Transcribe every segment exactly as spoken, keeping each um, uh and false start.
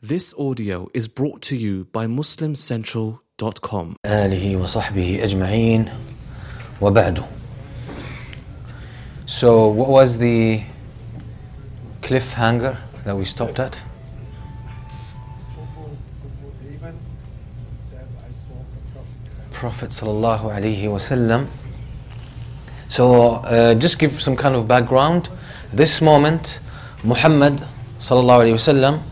This audio is brought to you by Muslim Central dot com. آله وصحبه أجمعين وبعد. So what was the cliffhanger that we stopped at? Prophet sallallahu alaihi wasallam. So uh, just give some kind of background. This moment, Muhammad sallallahu alaihi wasallam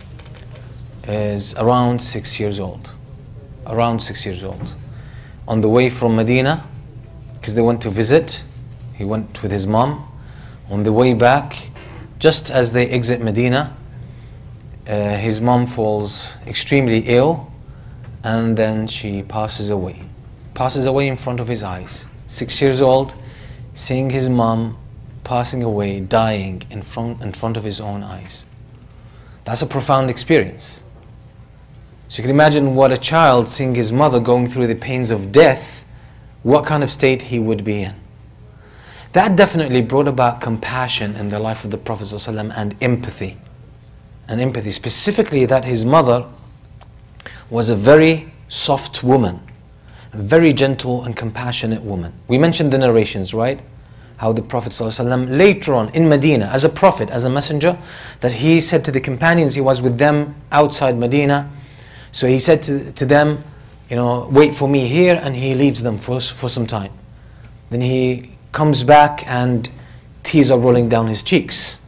is around six years old. Around six years old. On the way from Medina, because they went to visit, he went with his mom. On the way back, just as they exit Medina, uh, his mom falls extremely ill, and then she passes away. Passes away in front of his eyes. Six years old, seeing his mom passing away, dying in front, in front of his own eyes. That's a profound experience. So you can imagine what a child seeing his mother going through the pains of death, what kind of state he would be in. That definitely brought about compassion in the life of the Prophet ﷺ and empathy. And empathy, specifically that his mother was a very soft woman, a very gentle and compassionate woman. We mentioned the narrations, right? How the Prophet ﷺ later on in Medina, as a prophet, as a messenger, that he said to the companions, he was with them outside Medina. So he said to, to them, you know, wait for me here, and he leaves them for, for some time. Then he comes back and tears are rolling down his cheeks.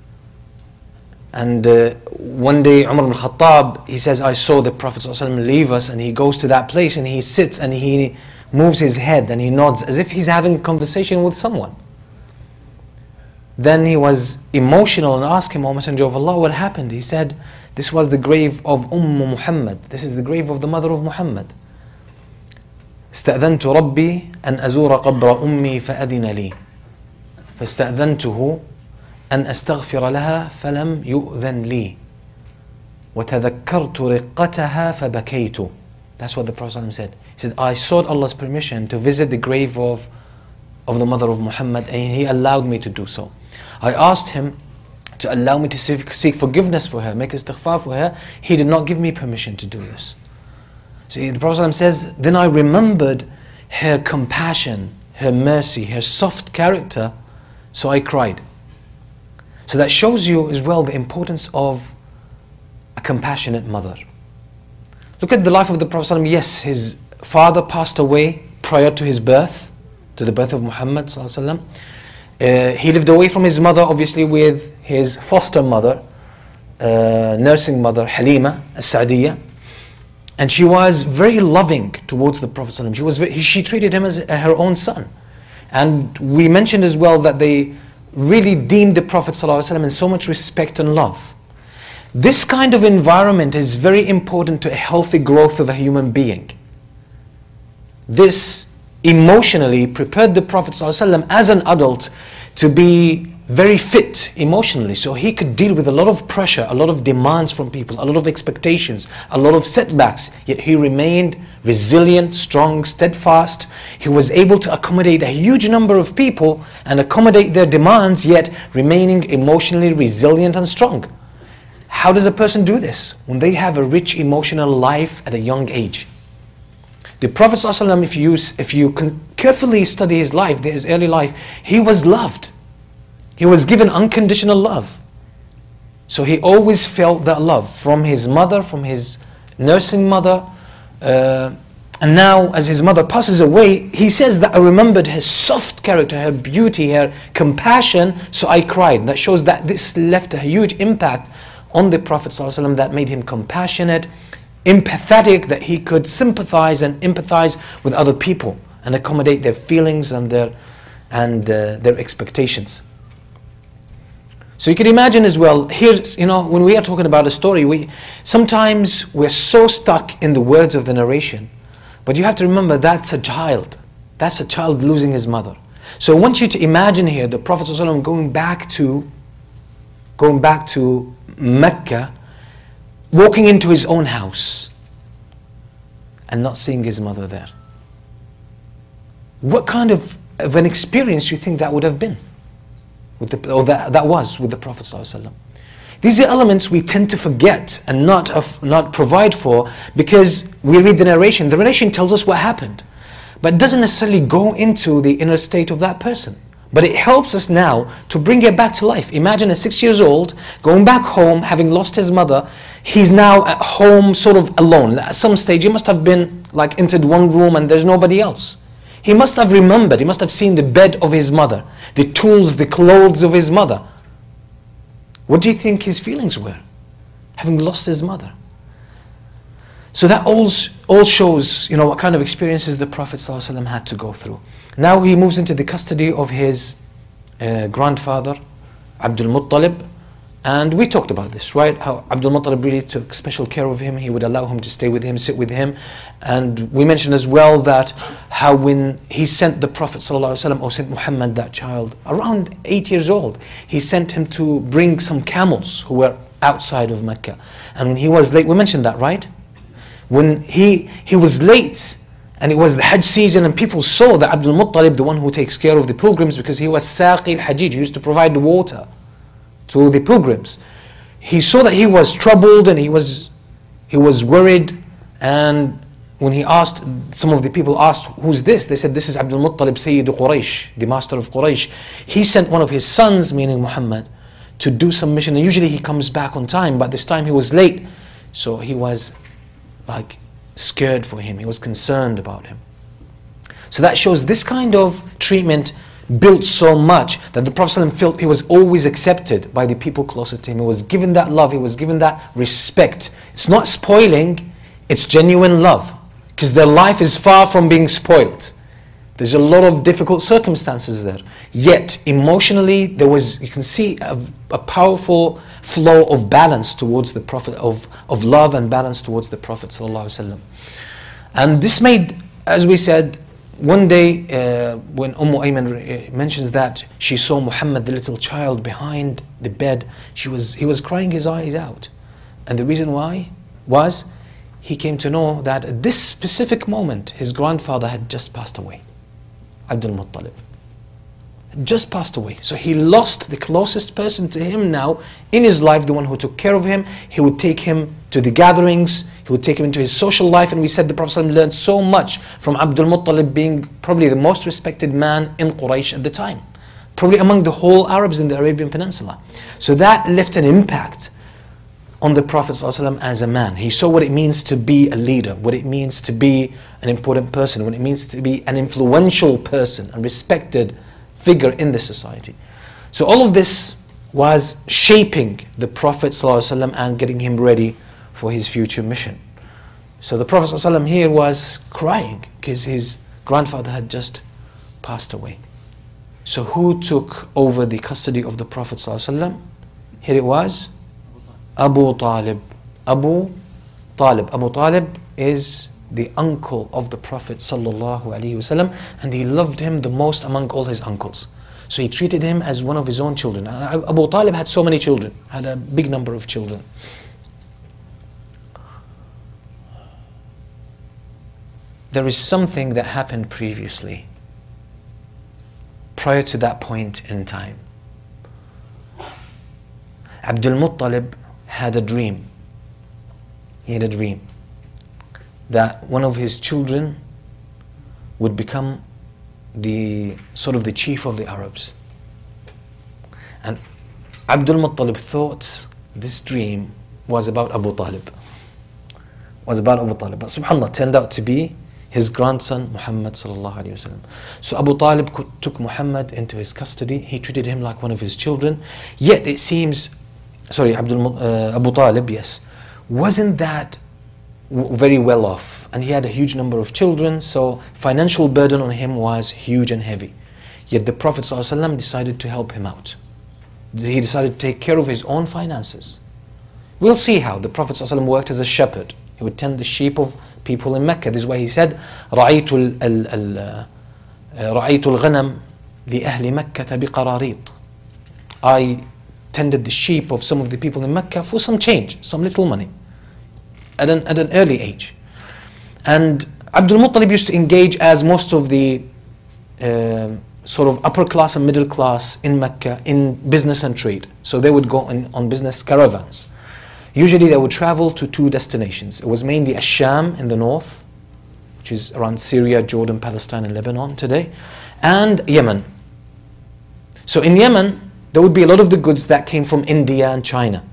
And uh, one day Umar ibn Khattab, he says, I saw the Prophet ﷺ leave us, and he goes to that place and he sits and he moves his head and he nods as if he's having a conversation with someone. Then he was emotional and asked him, O Messenger of Allah, what happened? He said, this was the grave of Umm Muhammad. This is the grave of the mother of Muhammad. استأذنت ربي أن أزور قبر أمي فأذن لي فاستأذنته أن أستغفر لها فلم يؤذن لي وتذكرت رقتها فبكيت. That's what the Prophet ﷺ said. He said, I sought Allah's permission to visit the grave of, of the mother of Muhammad, and He allowed me to do so. I asked Him to allow me to seek, seek forgiveness for her, make istighfar for her. He did not give me permission to do this. So the Prophet ﷺ says, then I remembered her compassion, her mercy, her soft character, so I cried. So that shows you as well the importance of a compassionate mother. Look at the life of the Prophet ﷺ. Yes, his father passed away prior to his birth, to the birth of Muhammad ﷺ. Uh, he lived away from his mother, obviously, with his foster mother, uh, nursing mother, Halima as-Sa'diyya. And she was very loving towards the Prophet ﷺ. She was very, she treated him as her own son. And we mentioned as well that they really deemed the Prophet ﷺ in so much respect and love. This kind of environment is very important to a healthy growth of a human being. This emotionally prepared the Prophet ﷺ as an adult to be very fit emotionally, so he could deal with a lot of pressure, a lot of demands from people, a lot of expectations, a lot of setbacks, yet he remained resilient, strong, steadfast. He was able to accommodate a huge number of people and accommodate their demands, yet remaining emotionally resilient and strong. How does a person do this? When they have a rich emotional life at a young age. The Prophet ﷺ, if you, if you can carefully study his life, his early life, he was loved. He was given unconditional love. So he always felt that love from his mother, from his nursing mother. Uh, and now as his mother passes away, he says that I remembered her soft character, her beauty, her compassion, so I cried. That shows that this left a huge impact on the Prophet ﷺ that made him compassionate, empathetic, that he could sympathize and empathize with other people and accommodate their feelings and their, and, uh, their expectations. So you can imagine as well, here, you know, when we are talking about a story, we sometimes we're so stuck in the words of the narration. But you have to remember that's a child. That's a child losing his mother. So I want you to imagine here the Prophet ﷺ going back to, going back to Mecca, walking into his own house and not seeing his mother there. What kind of, of an experience do you think that would have been? With the, or that, that was with the Prophet ﷺ? These are elements we tend to forget and not, of, not provide for, because we read the narration. The narration tells us what happened, but it doesn't necessarily go into the inner state of that person. But it helps us now to bring it back to life. Imagine a six years old going back home, having lost his mother. He's now at home sort of alone. At some stage he must have been like entered one room and there's nobody else. He must have remembered, he must have seen the bed of his mother, the tools, the clothes of his mother. What do you think his feelings were, having lost his mother? So that all, all shows, you know, what kind of experiences the Prophet ﷺ had to go through. Now he moves into the custody of his uh, grandfather, Abdul Muttalib. And we talked about this, right? How Abdul Muttalib really took special care of him. He would allow him to stay with him, sit with him. And we mentioned as well that how when he sent the Prophet ﷺ, or sent Muhammad, that child, around eight years old, he sent him to bring some camels who were outside of Mecca. And when he was late, we mentioned that, right? When he he was late, and it was the Hajj season, and people saw that Abdul Muttalib, the one who takes care of the pilgrims, because he was Saqi al-Hajij, he used to provide the water to the pilgrims. He saw that he was troubled and he was he was worried, and when he asked, some of the people asked, who's this? They said, this is Abdul Muttalib Sayyid Quraysh, the master of Quraysh. He sent one of his sons, meaning Muhammad, to do some mission, and usually he comes back on time, but this time he was late. So he was like scared for him, he was concerned about him. So that shows this kind of treatment built so much that the Prophet ﷺ felt he was always accepted by the people closer to him. He was given that love, he was given that respect. It's not spoiling, it's genuine love, because their life is far from being spoiled. There's a lot of difficult circumstances there. Yet emotionally there was, you can see a, a powerful flow of balance towards the Prophet, of, of love and balance towards the Prophet ﷺ. And this made, as we said, one day uh, when Umm Ayman mentions that she saw Muhammad, the little child, behind the bed, she was he was crying his eyes out. And the reason why was he came to know that at this specific moment his grandfather had just passed away, Abdul Muttalib. Just passed away. So he lost the closest person to him now in his life, the one who took care of him. He would take him to the gatherings, he would take him into his social life, and we said the Prophet ﷺ learned so much from Abdul Muttalib, being probably the most respected man in Quraysh at the time, probably among the whole Arabs in the Arabian Peninsula. So that left an impact on the Prophet ﷺ as a man. He saw what it means to be a leader, what it means to be an important person, what it means to be an influential person, a respected figure in the society. So all of this was shaping the Prophet ﷺ and getting him ready for his future mission. So the Prophet ﷺ here was crying because his grandfather had just passed away. So who took over the custody of the Prophet ﷺ? Here it was, Abu Talib. Abu Talib. Abu Talib is the uncle of the Prophet sallallahu alaihi wasallam, and he loved him the most among all his uncles. So he treated him as one of his own children. And Abu Talib had so many children, had a big number of children. There is something that happened previously, prior to that point in time. Abdul Muttalib had a dream. He had a dream that one of his children would become the sort of the chief of the Arabs. And Abdul Muttalib thought this dream was about Abu Talib. Was about Abu Talib. But subhanAllah, turned out to be his grandson Muhammad sallallahu alaihi wasallam. So Abu Talib took Muhammad into his custody. He treated him like one of his children. Yet it seems, sorry, Abdul, uh, Abu Talib, yes, wasn't that very well off, and he had a huge number of children, so financial burden on him was huge and heavy. Yet the Prophet ﷺ decided to help him out. He decided to take care of his own finances. We'll see how the Prophet ﷺ worked as a shepherd. He would tend the sheep of people in Mecca. This is why he said, رَعَيْتُ الْغَنَمْ لِأَهْلِ مَكَّةَ بِقَرَارِيط. I tended the sheep of some of the people in Mecca for some change, some little money. At an, at an early age. And Abdul Muttalib used to engage, as most of the uh, sort of upper class and middle class in Mecca in business and trade. So they would go in, on business caravans. Usually they would travel to two destinations. It was mainly Ash-Sham in the north, which is around Syria, Jordan, Palestine and Lebanon today, and Yemen. So in Yemen, there would be a lot of the goods that came from India and China.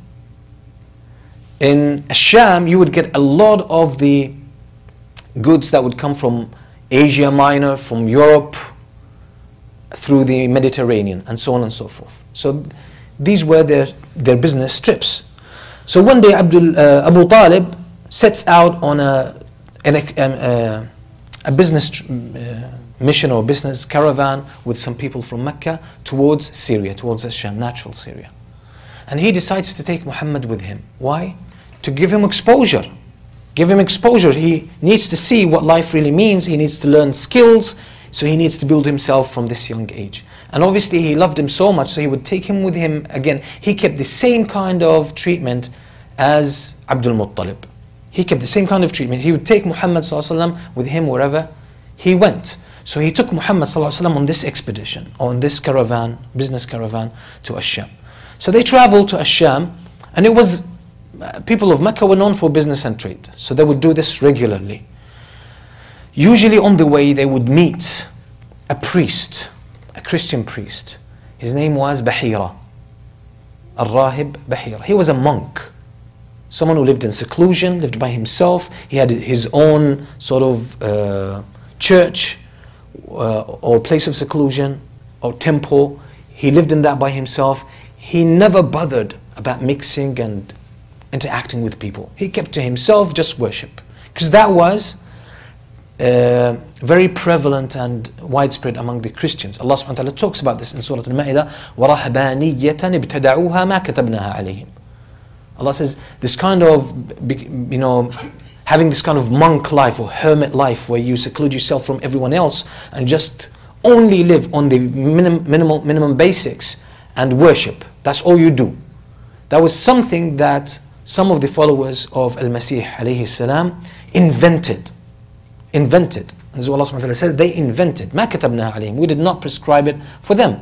In Ash-Sham, you would get a lot of the goods that would come from Asia Minor, from Europe, through the Mediterranean, and so on and so forth. So these were their, their business trips. So one day Abdul, uh, Abu Talib sets out on a, an, um, uh, a business tr- uh, mission or business caravan with some people from Mecca towards Syria, towards Ash-Sham, natural Syria. And he decides to take Muhammad with him. Why? To give him exposure. Give him exposure. He needs to see what life really means. He needs to learn skills. So he needs to build himself from this young age. And obviously he loved him so much, so he would take him with him again. He kept the same kind of treatment as Abdul Muttalib. He kept the same kind of treatment. He would take Muhammad sallallahu alaihi wasallam with him wherever he went. So he took Muhammad sallallahu alaihi wasallam on this expedition, on this caravan, business caravan to Ash-Sham. So they traveled to Ash-Sham, and it was, uh, people of Mecca were known for business and trade. So they would do this regularly. Usually on the way they would meet a priest, a Christian priest. His name was Bahira, Al-Rahib Bahira. He was a monk, someone who lived in seclusion, lived by himself. He had his own sort of uh, church uh, or place of seclusion or temple. He lived in that by himself. He never bothered about mixing and interacting with people. He kept to himself, just worship. Because that was Uh, very prevalent and widespread among the Christians. Allah subhanahu wa ta'ala talks about this in Surah Al-Ma'idah, وَرَهْبَانِيَّةً ابْتَدَعُوهَا مَا كَتَبْنَاهَا عَلَيْهِمْ. Allah says this kind of, you know, having this kind of monk life or hermit life where you seclude yourself from everyone else and just only live on the minim, minimal, minimum basics and worship. That's all you do. That was something that some of the followers of Al-Masih alayhi salam invented. Invented. This is what Allah subhanahu wa ta'ala said, they invented. مَا كَتَبْنَاهَا عَلَيْهِمْ. We did not prescribe it for them.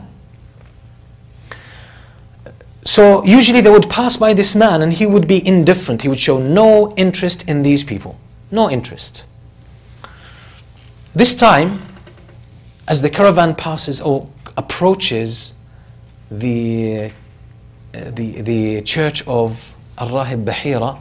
So usually they would pass by this man and he would be indifferent. He would show no interest in these people. No interest. This time, as the caravan passes or approaches the, uh, the, the church of Al-Rahib Bahira,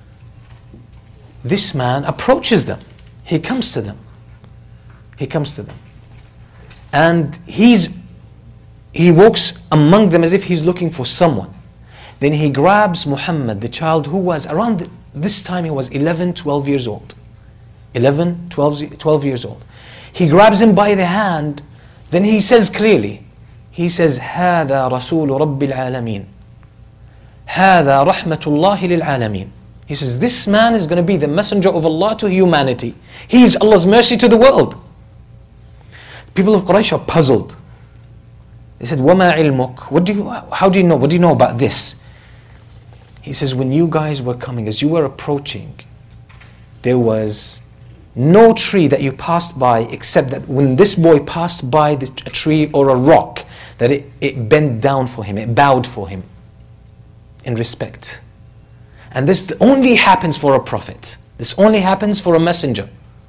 this man approaches them. He comes to them. He comes to them. And he's he walks among them as if he's looking for someone. Then he grabs Muhammad, the child who was around the, this time he was eleven, twelve years old. eleven, twelve, twelve years old. He grabs him by the hand. Then he says clearly, he says, هذا رسول رب العالمين. هذا رحمة الله للعالمين. He says, this man is going to be the messenger of Allah to humanity. He is Allah's mercy to the world. People of Quraysh are puzzled. They said, وَمَا عِلْمُكَ? What do you, how do you know? What do you know about this? He says, when you guys were coming, as you were approaching, there was no tree that you passed by except that when this boy passed by the, a tree or a rock, that it, it bent down for him, it bowed for him in respect. And this only happens for a prophet. This only happens for a messenger.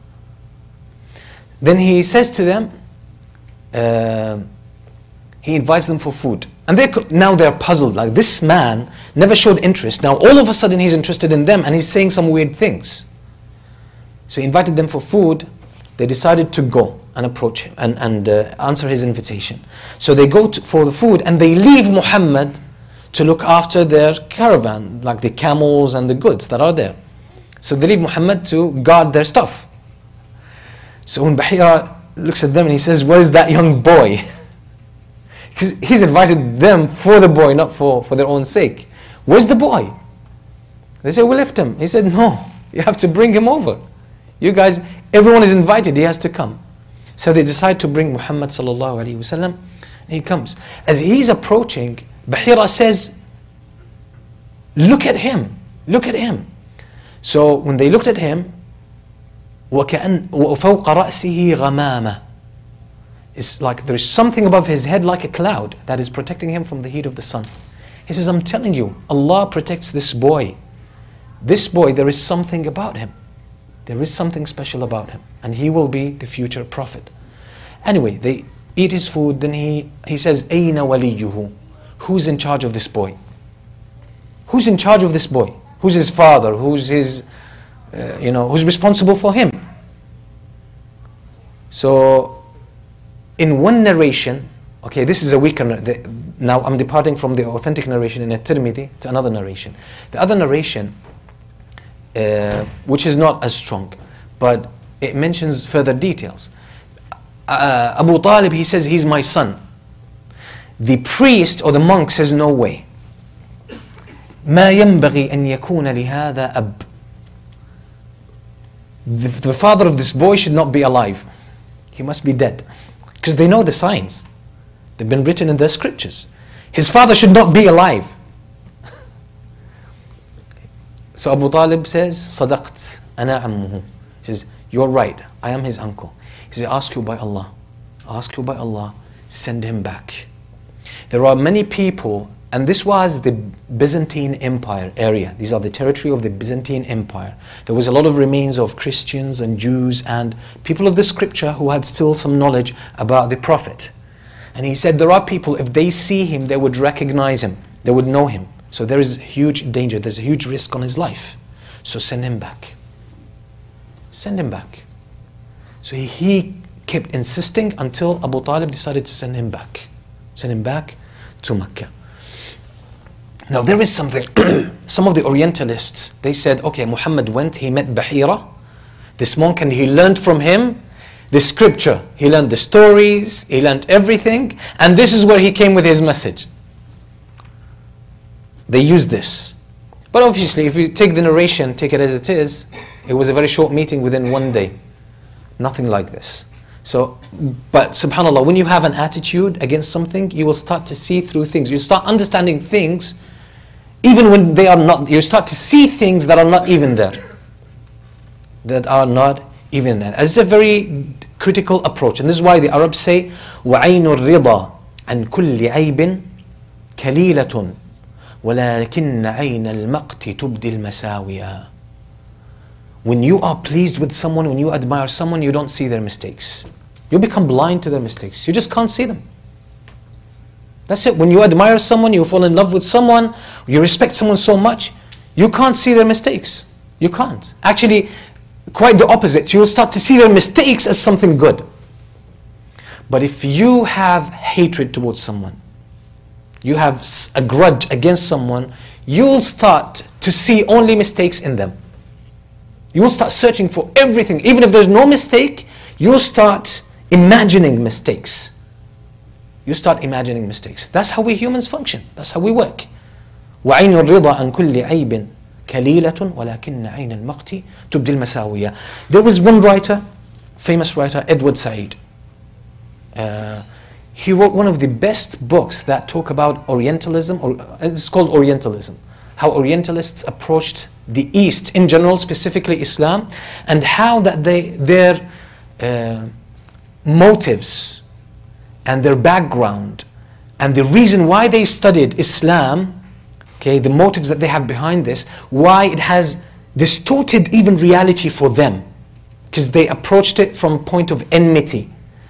Then he says to them, uh, he invites them for food. And they now they're puzzled, like this man never showed interest. Now all of a sudden he's interested in them and he's saying some weird things. So he invited them for food. They decided to go and approach him and, and uh, answer his invitation. So they go to, for the food and they leave Muhammad to look after their caravan, like the camels and the goods that are there. So they leave Muhammad to guard their stuff. So when Bahira looks at them and he says, where's that young boy? Because he's invited them for the boy, not for, for their own sake. Where's the boy? They say, we left him. He said, no, you have to bring him over. You guys, everyone is invited, he has to come. So they decide to bring Muhammad sallallahu alaihi wasallam, and he comes. As he's approaching, Bahira says, look at him, look at him. So when they looked at him, وَكَأَنْ وَفَوْقَ رَأْسِهِ غَمَامَةٌ. It's like there is something above his head like a cloud that is protecting him from the heat of the sun. He says, I'm telling you, Allah protects this boy. This boy, there is something about him. There is something special about him. And he will be the future prophet. Anyway, they eat his food. Then he, he says, أَيْنَ وَلِيُّهُ? Who's in charge of this boy? Who's in charge of this boy? Who's his father? Who's his, uh, you know, who's responsible for him? So, in one narration, okay, this is a weaker, the, now I'm departing from the authentic narration in At-Tirmidhi to another narration. The other narration, uh, which is not as strong, but it mentions further details. Uh, Abu Talib, he says, he's my son. The priest or the monk says, no way. ما ينبغي أن يكون لهذا أب. The, the father of this boy should not be alive. He must be dead. Because they know the signs. They've been written in the scriptures. His father should not be alive. So Abu Talib says, صدقت أنا عمه. He says, you're right, I am his uncle. He says, I ask you by Allah, I ask you by Allah, send him back. There are many people, and this was the Byzantine Empire area. These are the territory of the Byzantine Empire. There was a lot of remains of Christians and Jews and people of the scripture who had still some knowledge about the Prophet. And he said there are people, if they see him, they would recognize him. They would know him. So there is huge danger. There's a huge risk on his life. So send him back. Send him back. So he, he kept insisting until Abu Talib decided to send him back. Send him back to Mecca. Now there is something, some of the Orientalists, they said, okay, Muhammad went, he met Bahira, this monk, and he learned from him the scripture. He learned the stories, he learned everything, and this is where he came with his message. They used this. But obviously, if you take the narration, take it as it is, it was a very short meeting within one day. Nothing like this. So, but subhanAllah, when you have an attitude against something, you will start to see through things. You start understanding things even when they are not. You start to see things that are not even there. That are not even there. It's a very critical approach. And this is why the Arabs say, وَعَيْنُ الرِّضَى عَنْ كُلِّ عَيْبٍ كَلِيلَةٌ وَلَكِنَّ عَيْنَ الْمَقْتِ تُبْدِي الْمَسَاوِيَا. When you are pleased with someone, when you admire someone, you don't see their mistakes. You become blind to their mistakes. You just can't see them. That's it. When you admire someone, you fall in love with someone, you respect someone so much, you can't see their mistakes. You can't. Actually, quite the opposite. You'll start to see their mistakes as something good. But if you have hatred towards someone, you have a grudge against someone, you'll start to see only mistakes in them. You will start searching for everything. Even if there's no mistake, you'll start imagining mistakes. You start imagining mistakes. That's how we humans function. That's how we work. وَعَيْنُ الرِّضَى عَنْ كُلِّ عَيْبٍ كَلِيلَةٌ وَلَكِنَّ عَيْنَ الْمَقْتِ تُبْدِي الْمَسَاوِيَا. There was one writer, famous writer, Edward Said. Uh, he wrote one of the best books that talk about Orientalism, or it's called Orientalism. How Orientalists approached the East in general, specifically Islam, and how that they their uh, motives and their background and the reason why they studied Islam, okay, the motives that they have behind this, why it has distorted even reality for them, because they approached it from a point of enmity.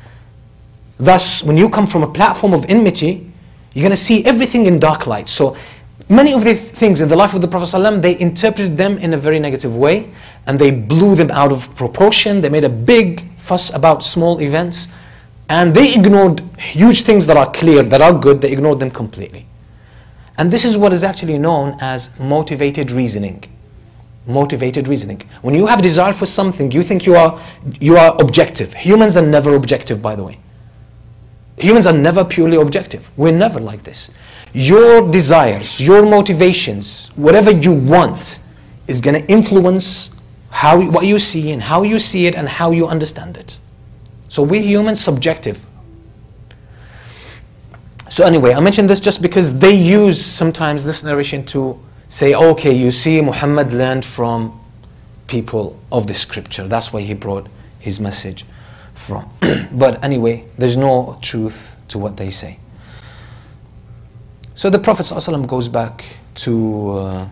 Thus, when you come from a platform of enmity, you're going to see everything in dark light. So many of the things in the life of the Prophet ﷺ, they interpreted them in a very negative way, and they blew them out of proportion. They made a big fuss about small events, and they ignored huge things that are clear, that are good. They ignored them completely. And this is what is actually known as motivated reasoning. Motivated reasoning. When you have desire for something, you think you are you are objective. Humans are never objective, by the way. Humans are never purely objective. We're never like this. Your desires, your motivations, whatever you want is going to influence how what you see and how you see it and how you understand it. So we humans subjective. So anyway, I mentioned this just because they use sometimes this narration to say, okay, you see, Muhammad learned from people of the scripture. That's why he brought his message from. But anyway, there's no truth to what they say. So the Prophet ﷺ goes back to uh,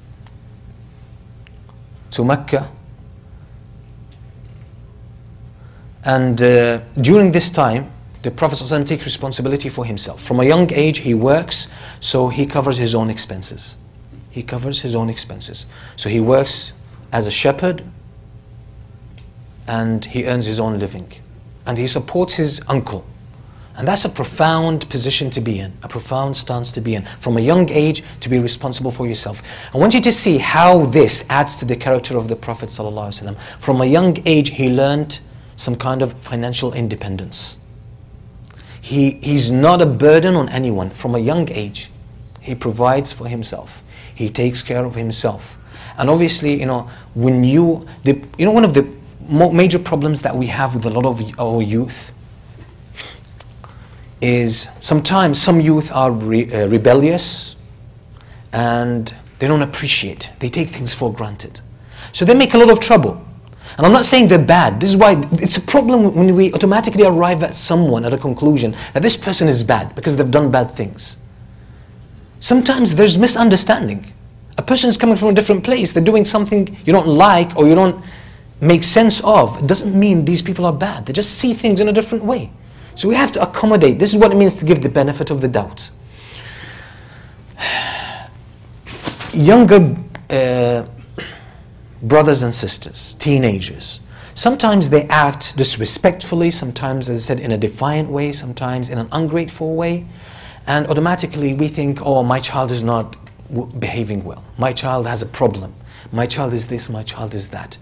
to Mecca, and uh, during this time the Prophet ﷺ takes responsibility for himself. From a young age he works, so he covers his own expenses. He covers his own expenses. So he works as a shepherd and he earns his own living. And he supports his uncle. And that's a profound position to be in, a profound stance to be in. From a young age to be responsible for yourself. I want you to see how this adds to the character of the Prophet ﷺ. From a young age he learned some kind of financial independence. He, he's not a burden on anyone. From a young age he provides for himself. He takes care of himself. And obviously, you know, when you, the, you know, one of the mo- major problems that we have with a lot of our youth is sometimes some youth are re- uh, rebellious and they don't appreciate. They take things for granted. So they make a lot of trouble. And I'm not saying they're bad. This is why it's a problem when we automatically arrive at someone, at a conclusion, that this person is bad because they've done bad things. Sometimes there's misunderstanding. A person is coming from a different place, they're doing something you don't like or you don't make sense of. It doesn't mean these people are bad. They just see things in a different way. So we have to accommodate. This is what it means to give the benefit of the doubt. Younger uh, brothers and sisters, teenagers, sometimes they act disrespectfully, sometimes, as I said, in a defiant way, sometimes in an ungrateful way. And automatically we think, oh, my child is not w- behaving well. My child has a problem. My child is this, my child is that.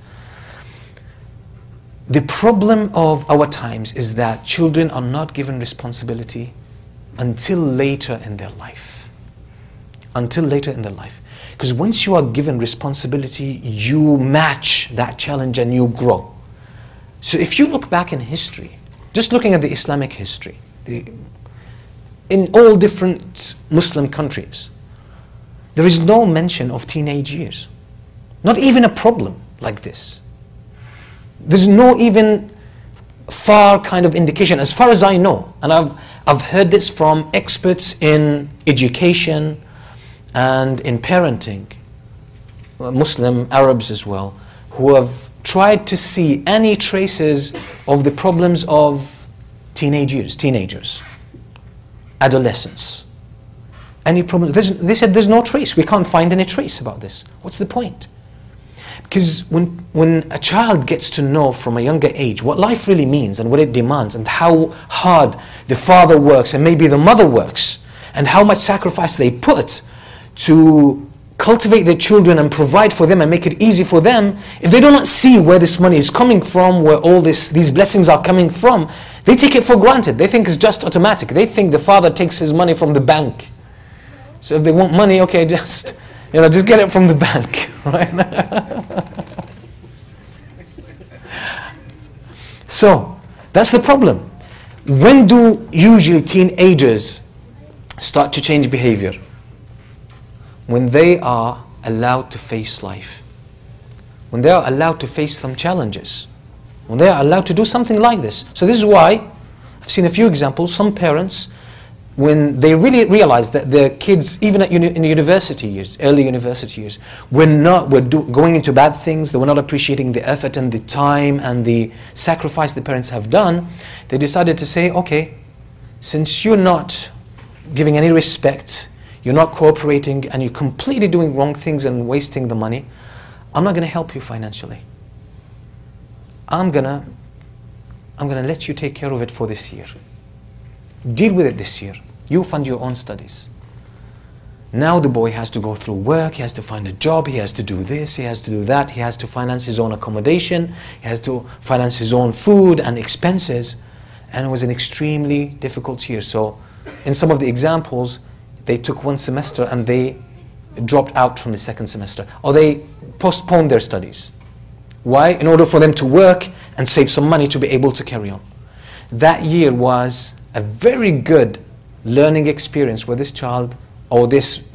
The problem of our times is that children are not given responsibility until later in their life. Until later in their life. Because once you are given responsibility, you match that challenge and you grow. So if you look back in history, just looking at the Islamic history, the in all different Muslim countries, there is no mention of teenage years. Not even a problem like this. There's no even far kind of indication, as far as I know, and I've, I've heard this from experts in education and in parenting, Muslim Arabs as well, who have tried to see any traces of the problems of teenage years, teenagers. Adolescence. Any problem? There's, they said there's no trace. We can't find any trace about this. What's the point? Because when when a child gets to know from a younger age what life really means and what it demands and how hard the father works and maybe the mother works and how much sacrifice they put to cultivate their children and provide for them and make it easy for them, if they do not see where this money is coming from, where all this these blessings are coming from, they take it for granted. They think it's just automatic. They think the father takes his money from the bank. So if they want money, okay, just you know, just get it from the bank, right? So that's the problem. When do usually teenagers start to change behavior? When they are allowed to face life. When they are allowed to face some challenges. When they are allowed to do something like this. So this is why I've seen a few examples. Some parents, when they really realize that their kids, even at uni- in university years, early university years, were not were do- going into bad things, they were not appreciating the effort and the time and the sacrifice the parents have done, they decided to say, okay, since you're not giving any respect, you're not cooperating, and you're completely doing wrong things and wasting the money, I'm not going to help you financially. I'm gonna, I'm gonna let you take care of it for this year. Deal with it this year. You fund your own studies. Now the boy has to go through work, he has to find a job, he has to do this, he has to do that, he has to finance his own accommodation, he has to finance his own food and expenses, and it was an extremely difficult year. So in some of the examples, they took one semester and they dropped out from the second semester, or they postponed their studies. Why? In order for them to work and save some money to be able to carry on. That year was a very good learning experience where this child or this uh,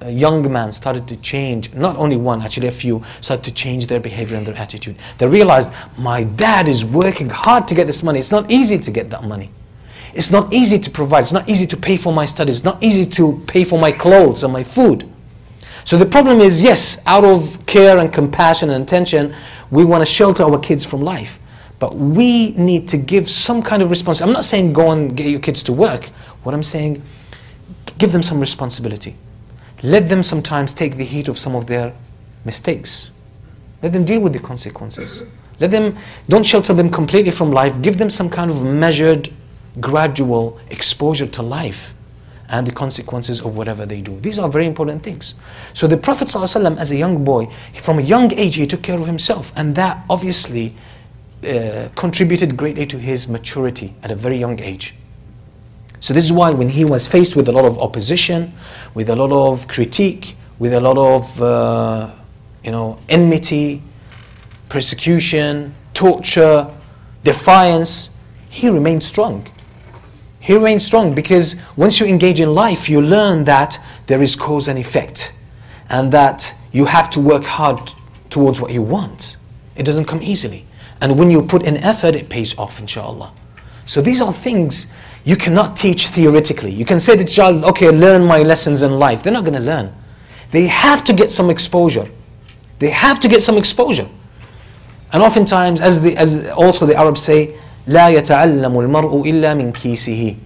a young man started to change, not only one, actually a few, started to change their behavior and their attitude. They realized, my dad is working hard to get this money. It's not easy to get that money. It's not easy to provide. It's not easy to pay for my studies. It's not easy to pay for my clothes and my food. So the problem is, yes, out of care and compassion and attention, we want to shelter our kids from life. But we need to give some kind of responsibility. I'm not saying go and get your kids to work. What I'm saying, give them some responsibility. Let them sometimes take the heat of some of their mistakes. Let them deal with the consequences. Let them, don't shelter them completely from life. Give them some kind of measured, gradual exposure to life and the consequences of whatever they do. These are very important things. So the Prophet ﷺ, as a young boy, from a young age he took care of himself, and that obviously uh, contributed greatly to his maturity at a very young age. So this is why when he was faced with a lot of opposition, with a lot of critique, with a lot of uh, you know, enmity, persecution, torture, defiance, he remained strong. He remained strong because once you engage in life, you learn that there is cause and effect, and that you have to work hard towards what you want. It doesn't come easily. And when you put in effort, it pays off, inshallah. So these are things you cannot teach theoretically. You can say to the child, okay, learn my lessons in life. They're not going to learn. They have to get some exposure. They have to get some exposure. And oftentimes, as the as also the Arabs say, لا يتعلم المرء إلا من كيسه.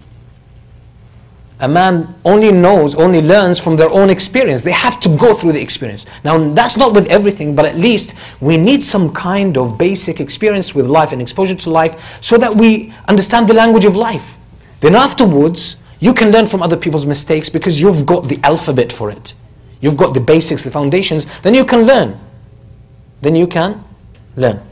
A man only knows, only learns from their own experience. They have to go through the experience. Now, that's not with everything, but at least we need some kind of basic experience with life and exposure to life so that we understand the language of life. Then afterwards, you can learn from other people's mistakes because you've got the alphabet for it. You've got the basics, the foundations. Then you can learn. Then you can learn.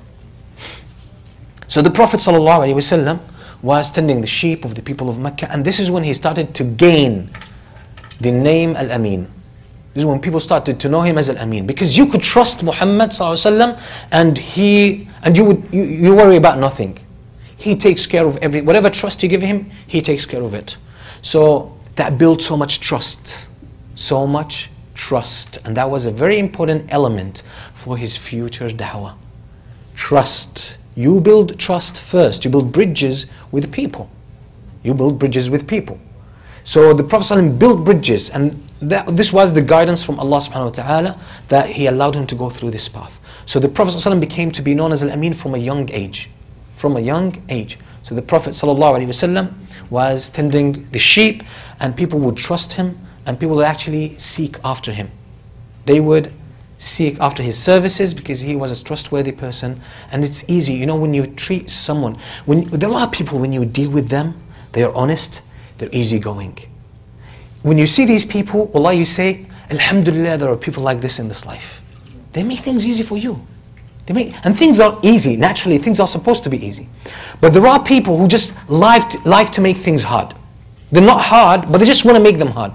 So the Prophet ﷺ was tending the sheep of the people of Mecca, and this is when he started to gain the name Al-Amin. This is when people started to know him as Al-Amin, because you could trust Muhammad ﷺ, and he and you would you, you worry about nothing. He takes care of every whatever trust you give him, he takes care of it. So that built so much trust, so much trust, and that was a very important element for his future da'wah. Trust. You build trust first. You build bridges with people. You build bridges with people. So the Prophet ﷺ built bridges, and that, this was the guidance from Allah subhanahu wa ta'ala that he allowed him to go through this path. So the Prophet ﷺ became to be known as Al-Amin from a young age. From a young age. So the Prophet ﷺ was tending the sheep, and people would trust him, and people would actually seek after him. They would seek after his services because he was a trustworthy person. And it's easy, you know, when you treat someone, when there are people, when you deal with them, they are honest, they're easygoing. When you see these people, wallah, you say, Alhamdulillah, there are people like this in this life. They make things easy for you. They make, and things are easy, naturally, things are supposed to be easy. But there are people who just like to, like to make things hard. They're not hard, but they just want to make them hard.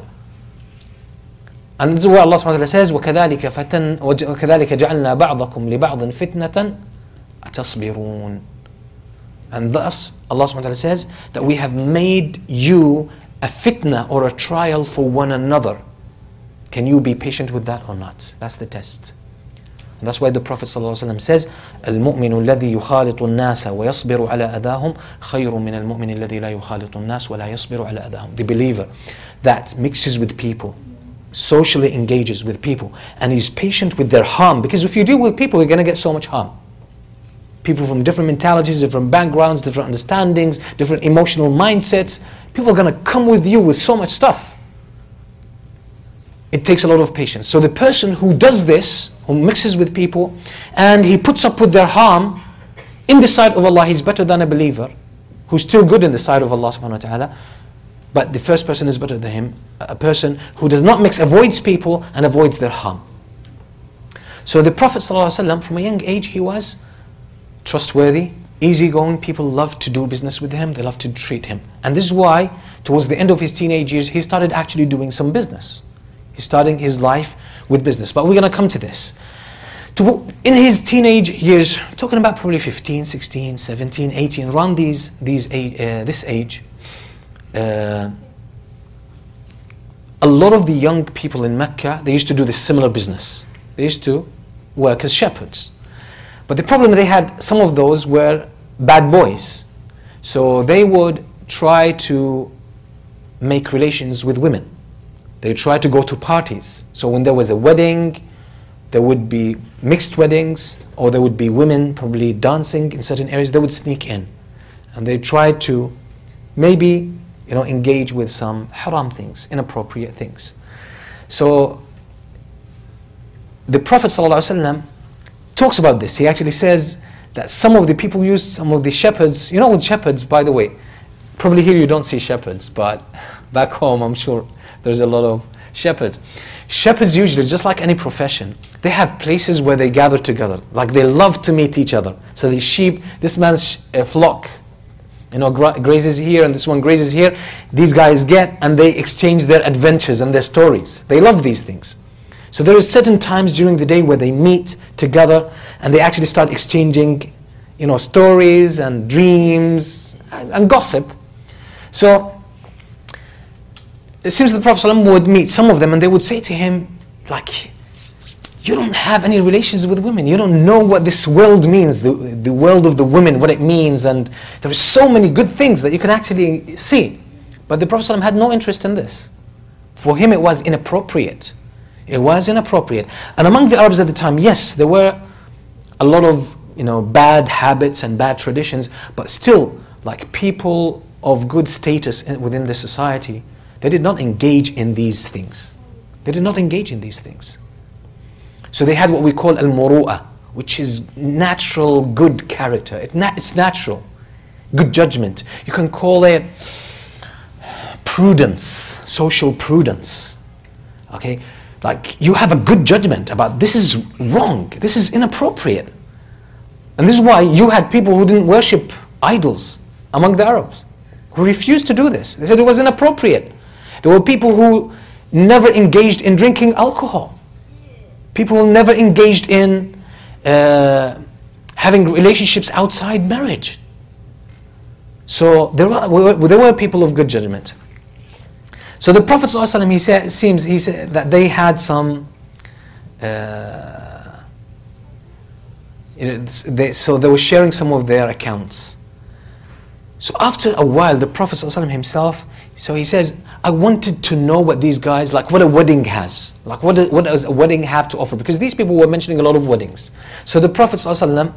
And this is why Allah subhanahu wa ta'ala says, وَكَذَلِكَ فَتَنْ وَكَذَلِكَ جَعَلْنَا بَعْضَكُمْ لِبَعْضٍ فِتْنَةً أَتَصْبِرُونَ. And thus, Allah subhanahu wa ta'ala says that we have made you a fitna or a trial for one another. Can you be patient with that or not? That's the test. And that's why the Prophet ﷺ says, الْمُؤْمِنُ الَّذِي يُخَالِطُ النَّاسَ وَيَصْبِرُ عَلَى أَذَاهُمْ خَيْرٌ مِنَ الْمُؤْمِنِ الَّذِي لَا يُخَالِطُ النَّاسَ وَلَا يَصْبِرُ عَلَى أَذَاهُمْ. The believer that mixes with people, socially engages with people, and is patient with their harm. Because if you deal with people, you're going to get so much harm. People from different mentalities, different backgrounds, different understandings, different emotional mindsets. People are going to come with you with so much stuff. It takes a lot of patience. So the person who does this, who mixes with people, and he puts up with their harm, in the sight of Allah, he's better than a believer, who's still good in the sight of Allah subhanahu wa ta'ala. But the first person is better than him, a person who does not mix, avoids people and avoids their harm. So the Prophet ﷺ, from a young age, he was trustworthy, easygoing. People loved to do business with him, they loved to treat him. And this is why, towards the end of his teenage years, he started actually doing some business. He's starting his life with business. But we're going to come to this. To, in his teenage years, talking about probably fifteen, sixteen, seventeen, eighteen, around these, these uh, this age, Uh, a lot of the young people in Mecca, they used to do this similar business. They used to work as shepherds. But the problem they had, some of those were bad boys. So they would try to make relations with women. They try to go to parties. So when there was a wedding, there would be mixed weddings, or there would be women probably dancing in certain areas. They would sneak in, and they tried to maybe, you know, engage with some haram things, inappropriate things. So the Prophet ﷺ talks about this. He actually says that some of the people used, some of the shepherds, you know, with shepherds, by the way, probably here you don't see shepherds, but back home I'm sure there's a lot of shepherds. Shepherds usually, just like any profession, they have places where they gather together. Like they love to meet each other. So the sheep, this man's uh, flock, you know, gra- grazes here and this one grazes here. These guys get and they exchange their adventures and their stories. They love these things. So there are certain times during the day where they meet together and they actually start exchanging, you know, stories and dreams and, and gossip. So it seems the Prophet ﷺ would meet some of them and they would say to him, like, you don't have any relations with women. You don't know what this world means, the, the world of the women, what it means. And there are so many good things that you can actually see. But the Prophet ﷺ had no interest in this. For him it was inappropriate. It was inappropriate. And among the Arabs at the time, yes, there were a lot of, you know, bad habits and bad traditions, but still, like people of good status in, within the society, they did not engage in these things. They did not engage in these things. So they had what we call al-muru'ah, which is natural good character. It na- it's natural, good judgment. You can call it prudence, social prudence. Okay, like you have a good judgment about this is wrong, this is inappropriate. And this is why you had people who didn't worship idols among the Arabs, who refused to do this. They said it was inappropriate. There were people who never engaged in drinking alcohol. People who never engaged in uh, having relationships outside marriage. So there were, there were people of good judgment. So the Prophet ﷺ, he said, seems he said that they had some. Uh, you know, they, so they were sharing some of their accounts. So after a while, the Prophet ﷺ himself, so he says, I wanted to know what these guys, like what a wedding has. Like what, a, what does a wedding have to offer? Because these people were mentioning a lot of weddings. So the Prophet ﷺ,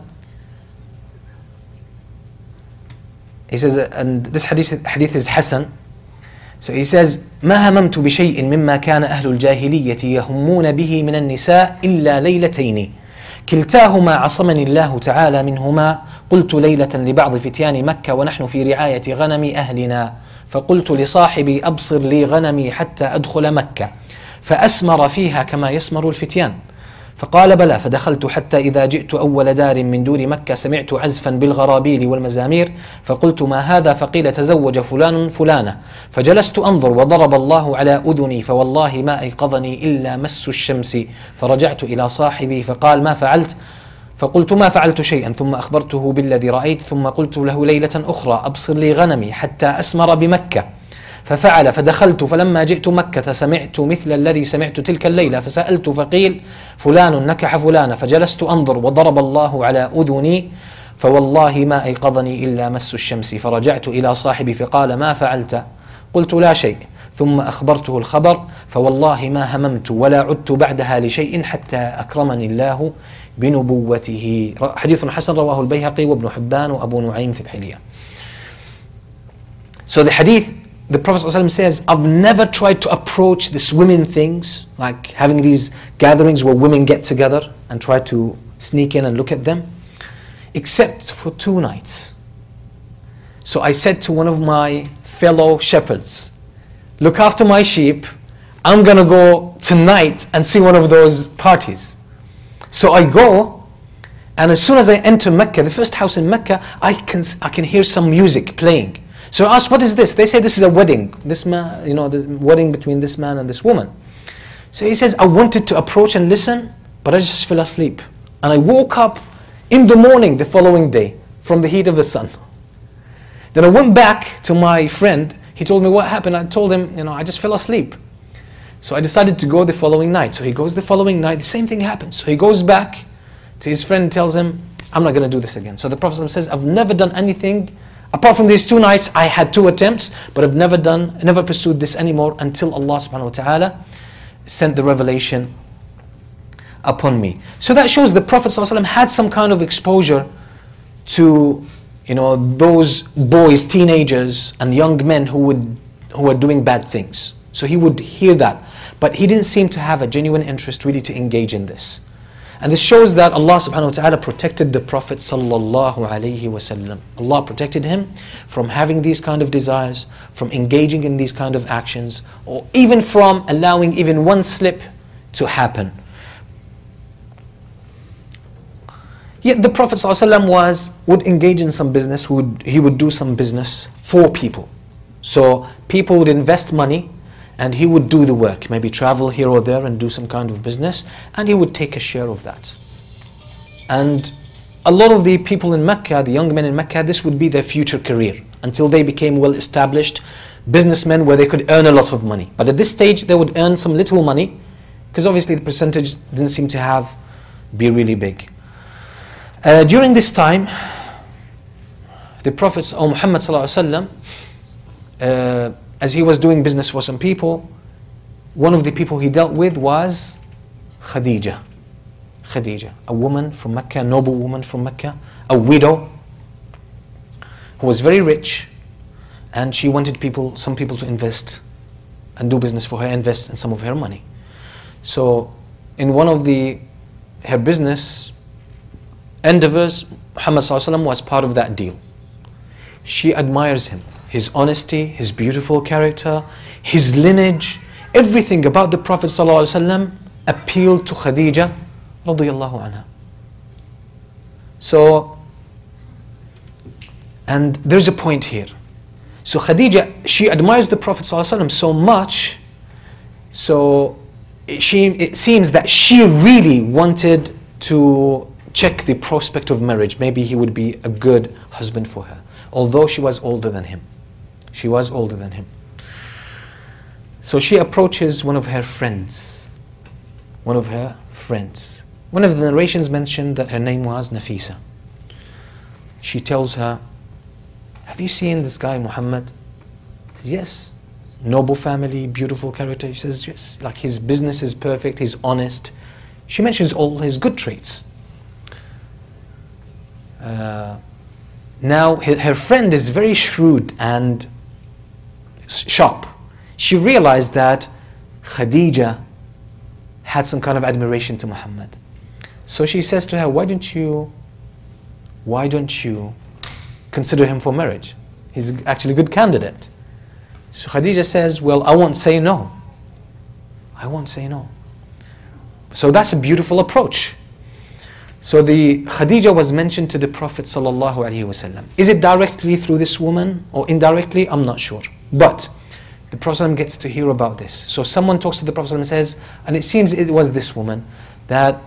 he says, and this hadith, hadith is Hasan. So he says, ما هممت بشيء مما كان أهل الجاهلية يهمون به من النساء إلا ليلتين كلتاهما عصمني الله تعالى منهما قلت ليلة لبعض فتيان مكة ونحن في رعاية غنم أهلنا فقلت لصاحبي أبصر لي غنمي حتى أدخل مكة فأسمر فيها كما يسمر الفتيان فقال بلى فدخلت حتى إذا جئت أول دار من دور مكة سمعت عزفا بالغرابيل والمزامير فقلت ما هذا فقيل تزوج فلان فلانة فجلست أنظر وضرب الله على أذني فوالله ما أيقظني إلا مس الشمس فرجعت إلى صاحبي فقال ما فعلت فقلت ما فعلت شيئا ثم أخبرته بالذي رأيت ثم قلت له ليلة أخرى أبصر لي غنمي حتى أسمر بمكة ففعل فدخلت فلما جئت مكة سمعت مثل الذي سمعت تلك الليلة فسألت فقيل فلان نكح فلانة فجلست أنظر وضرب الله على أذني فوالله ما أيقظني إلا مس الشمس فرجعت إلى صاحبي فقال ما فعلت قلت لا شيء ثم أخبرته الخبر فوالله ما هممت ولا عدت بعدها لشيء حتى أكرمني الله بنبوته. حديث حسن رواه البيهقي وابن حبان وأبو نعيم في الحلية. So the hadith, the Prophet ﷺ says, I've never tried to approach this women things, like having these gatherings where women get together and try to sneak in and look at them, except for two nights. So I said to one of my fellow shepherds, look after my sheep, I'm gonna go tonight and see one of those parties. So I go, and as soon as I enter Mecca, the first house in Mecca, I can I can hear some music playing. So I asked, what is this? They say this is a wedding. This man, you know, the wedding between this man and this woman. So he says, I wanted to approach and listen, but I just fell asleep. And I woke up in the morning the following day from the heat of the sun. Then I went back to my friend. He told me what happened. I told him, you know, I just fell asleep. So I decided to go the following night. So he goes the following night, the same thing happens. So he goes back to his friend and tells him, I'm not going to do this again. So the Prophet says, I've never done anything, apart from these two nights, I had two attempts, but I've never done, never pursued this anymore until Allah subhanahu wa ta'ala sent the revelation upon me. So that shows the Prophet ﷺ had some kind of exposure to, you know, those boys, teenagers and young men who would who were doing bad things. So he would hear that. But he didn't seem to have a genuine interest really to engage in this. And this shows that Allah subhanahu wa ta'ala protected the Prophet sallallahu alayhi wasallam. Allah protected him from having these kind of desires, from engaging in these kind of actions, or even from allowing even one slip to happen. Yet the Prophet ﷺ was, would engage in some business, would, he would do some business for people. So people would invest money and he would do the work, maybe travel here or there and do some kind of business, and he would take a share of that. And a lot of the people in Mecca, the young men in Mecca, this would be their future career until they became well-established businessmen where they could earn a lot of money. But at this stage they would earn some little money because obviously the percentage didn't seem to have be really big. Uh, during this time, the Prophet or Muhammad sallallahu alaihi wasallam, uh, as he was doing business for some people, one of the people he dealt with was Khadija. Khadija, a woman from Mecca, a noble woman from Mecca, a widow who was very rich, and she wanted people, some people to invest and do business for her, invest in some of her money. So in one of the her business endeavors, Muhammad sallallahu alaihi wasallam was part of that deal. She admires him, his honesty, his beautiful character, his lineage, everything about the Prophet sallallahu alaihi wasallam appealed to Khadija radiyallahu anha. So, and there's a point here. So Khadija, she admires the Prophet sallallahu alaihi wasallam so much, so she, it seems that she really wanted to check the prospect of marriage. Maybe he would be a good husband for her, although she was older than him. She was older than him. So she approaches one of her friends. One of her friends. One of the narrations mentioned that her name was Nafisa. She tells her, have you seen this guy Muhammad? She says, yes. Noble family, beautiful character. She says, yes. Like his business is perfect, he's honest. She mentions all his good traits. Uh, now her friend is very shrewd and sharp. She realized that Khadija had some kind of admiration to Muhammad. So she says to her, why don't you why don't you consider him for marriage? He's actually a good candidate. So Khadija says, well, I won't say no. I won't say no. So that's a beautiful approach. So the Khadija was mentioned to the Prophet sallallahu alaihi wasallam. Is it directly through this woman or indirectly? I'm not sure. But the Prophet gets to hear about this. So someone talks to the Prophet and says, and it seems it was this woman, that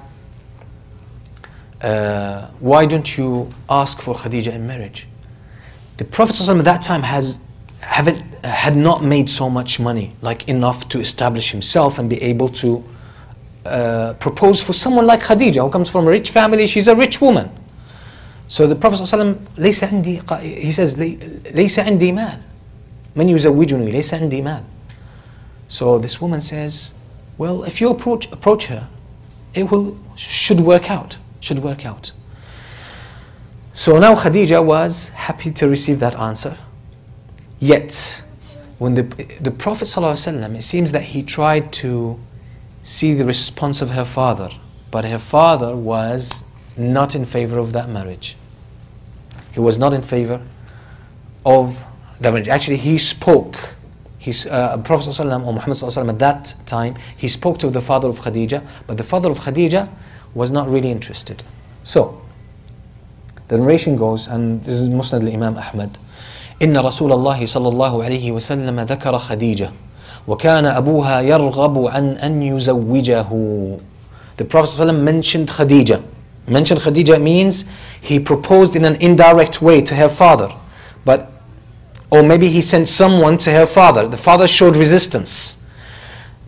uh, why don't you ask for Khadija in marriage? The Prophet at that time has haven't had not made so much money, like enough to establish himself and be able to Uh, propose for someone like Khadija, who comes from a rich family. She's a rich woman. So the Prophet ﷺ, ليس عندي, he says, ليس عندي مال. من يزوجني ليس عندي مال. So this woman says, well, if you approach approach her, it will should work out. Should work out. So now Khadija was happy to receive that answer. Yet, when the the Prophet ﷺ, it seems that he tried to see the response of her father, but her father was not in favor of that marriage. He was not in favor of that marriage. Actually, he spoke. He's uh, Prophet ﷺ or Muhammad ﷺ at that time. He spoke to the father of Khadija, but the father of Khadija was not really interested. So the narration goes, and this is Musnad al-Imam Ahmad. إن رسول الله صلى الله عليه وسلم ذكر خديجة وكان أبوها يرغب عن أن يزوجه. The Prophet ﷺ mentioned Khadija. Mentioned Khadija means he proposed in an indirect way to her father, but or maybe he sent someone to her father. The father showed resistance.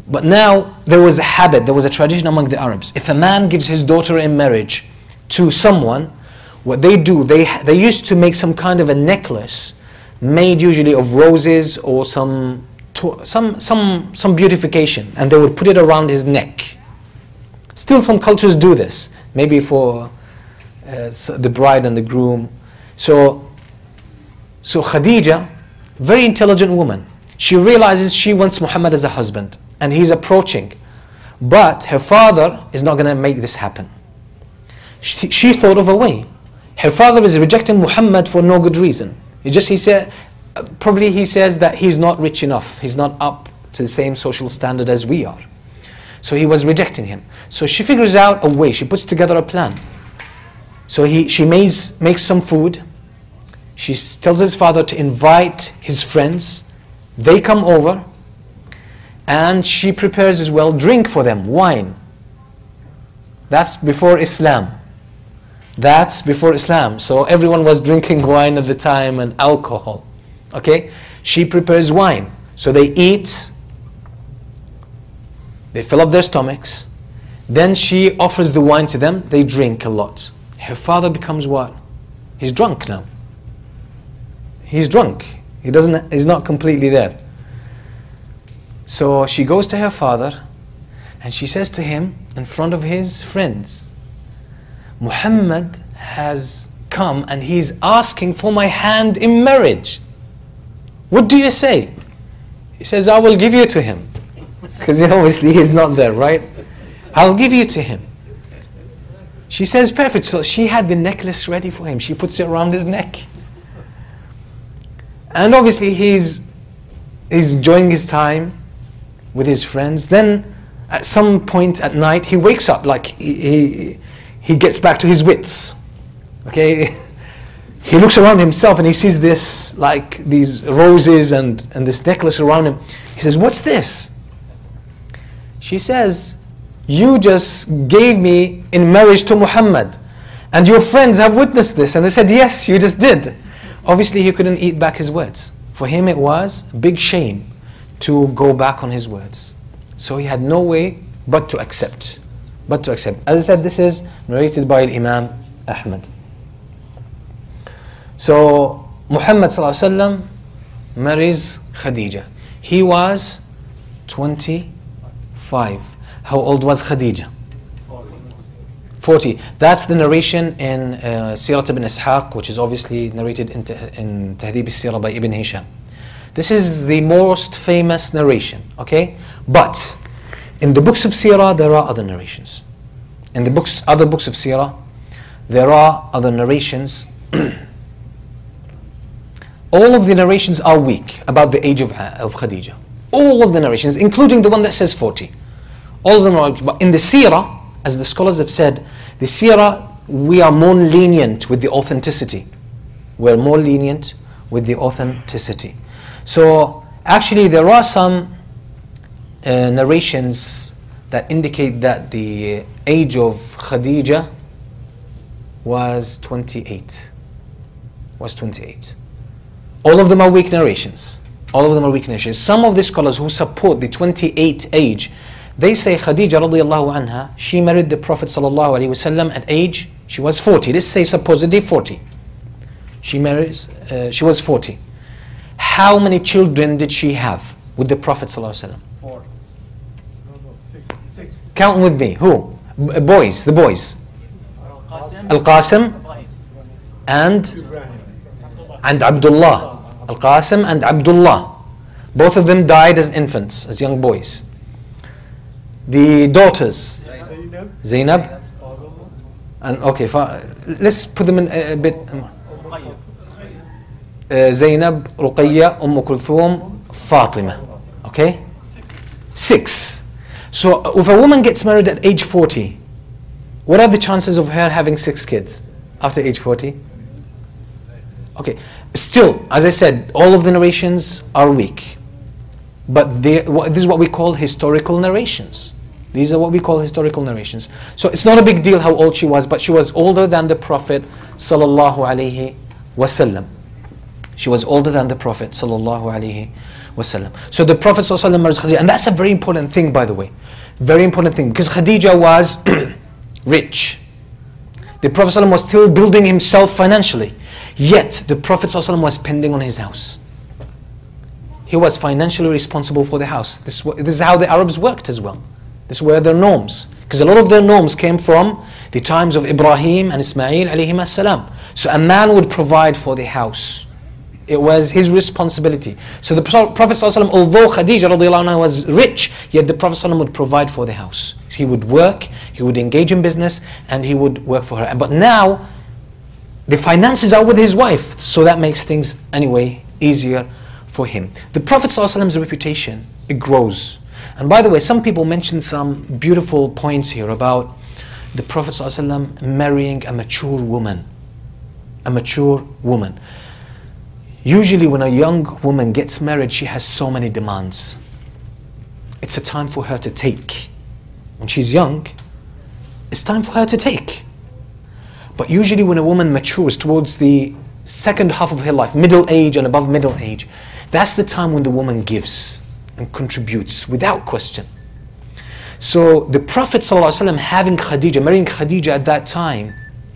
But now there was a habit, there was a tradition among the Arabs. If a man gives his daughter in marriage to someone, what they do, they they used to make some kind of a necklace made usually of roses or some some some some beautification, and they would put it around his neck. Still some cultures do this, maybe for uh, the bride and the groom. So so Khadija, very intelligent woman, she realizes she wants Muhammad as a husband and he's approaching, but her father is not going to make this happen. She, she thought of a way. Her father is rejecting Muhammad for no good reason. He just he said probably he says that he's not rich enough, he's not up to the same social standard as we are. So he was rejecting him. So she figures out a way, she puts together a plan. So he she makes makes some food. She tells his father to invite his friends. They come over, and she prepares as well drink for them, wine. That's before Islam. That's before Islam. So everyone was drinking wine at the time and alcohol. Okay? She prepares wine. So they eat, they fill up their stomachs. Then she offers the wine to them. They drink a lot. Her father becomes what? He's drunk now. He's drunk. He doesn't, he's not completely there. So she goes to her father and she says to him in front of his friends, Muhammad has come and he's asking for my hand in marriage. What do you say? He says, I will give you to him. Because obviously he's not there, right? I'll give you to him. She says, perfect. So she had the necklace ready for him. She puts it around his neck. And obviously he's, he's enjoying his time with his friends. Then at some point at night, he wakes up, like he, he, he gets back to his wits. Okay? He looks around himself and he sees this, like these roses and, and this necklace around him. He says, what's this? She says, you just gave me in marriage to Muhammad. And your friends have witnessed this. And they said, yes, you just did. Obviously he couldn't eat back his words. For him it was a big shame to go back on his words. So he had no way but to accept. But to accept. As I said, this is narrated by Imam Ahmad. So Muhammad sallallahu alaihi wasallam marries Khadija. He was twenty-five. How old was Khadija? forty. That's the narration in uh, Sirat ibn Ishaq, which is obviously narrated in, in Tahdhib al-Sirah by Ibn Hisham. This is the most famous narration, okay? But in the books of Sirah, there are other narrations. In the books, other books of Sirah, there are other narrations. All of the narrations are weak about the age of, of Khadija. All of the narrations, including the one that says forty. All of them are weak. But in the Sirah, as the scholars have said, the Sirah, we are more lenient with the authenticity. We're more lenient with the authenticity. So actually there are some uh, narrations that indicate that the age of Khadija was twenty-eight. Was twenty-eight. All of them are weak narrations. All of them are weak narrations. Some of the scholars who support the twenty-eight age, they say Khadija radiallahu anha, she married the Prophet sallallahu alaihi wasallam at age, she was forty. Let's say supposedly forty. She marries, uh, she was forty. How many children did she have with the Prophet sallallahu alaihi wasallam? Four. No, no, six. Six. Count with me. Who? B- boys, the boys. Al-Qasim and and Abdullah. Al-Qasim and Abdullah. Both of them died as infants, as young boys. The daughters, Zainab. Zainab, and okay, fa- let's put them in a, a bit. Uh, Zainab, Ruqayya, Umm Kulthum, Fatima. Okay? Six. So if a woman gets married at age forty, what are the chances of her having six kids after age forty? Okay. Still, as I said, all of the narrations are weak. But they, this is what we call historical narrations. These are what we call historical narrations. So it's not a big deal how old she was, but she was older than the Prophet sallallahu alaihi wasallam. She was older than the Prophet sallallahu alaihi wasallam. So the Prophet ﷺ married Khadija, and that's a very important thing, by the way. Very important thing, because Khadija was rich. The Prophet ﷺ was still building himself financially. Yet the Prophet ﷺ was spending on his house. He was financially responsible for the house. This is, what, this is how the Arabs worked as well. This were their norms. Because a lot of their norms came from the times of Ibrahim and Ismail alayhim as-salam. So a man would provide for the house. It was his responsibility. So the Prophet ﷺ, although Khadija radiallahu anha was rich, yet the Prophet ﷺ would provide for the house. He would work, he would engage in business, and he would work for her. But now, the finances are with his wife, so that makes things anyway easier for him. The Prophet ﷺ's reputation, it grows. And by the way, some people mention some beautiful points here about the Prophet ﷺ marrying a mature woman. A mature woman. Usually when a young woman gets married, she has so many demands. It's a time for her to take. When she's young, it's time for her to take. But usually when a woman matures towards the second half of her life, middle age and above middle age, that's the time when the woman gives and contributes without question. So the Prophet ﷺ having Khadija, marrying Khadija at that time,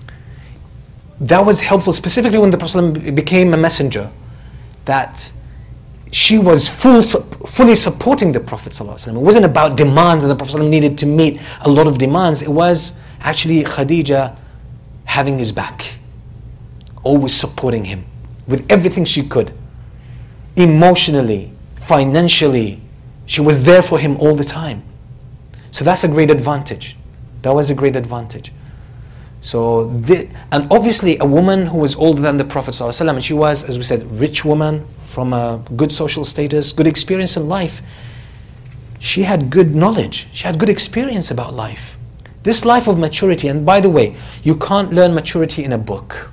that was helpful, specifically when the Prophet ﷺ became a messenger, that she was full, fully supporting the Prophet ﷺ. It wasn't about demands and the Prophet ﷺ needed to meet a lot of demands. It was actually Khadija having his back, always supporting him with everything she could. Emotionally, financially, she was there for him all the time. So that's a great advantage. That was a great advantage. So, the, and obviously a woman who was older than the Prophet ﷺ, and she was, as we said, rich woman from a good social status, good experience in life. She had good knowledge. She had good experience about life. This life of maturity, and by the way, you can't learn maturity in a book.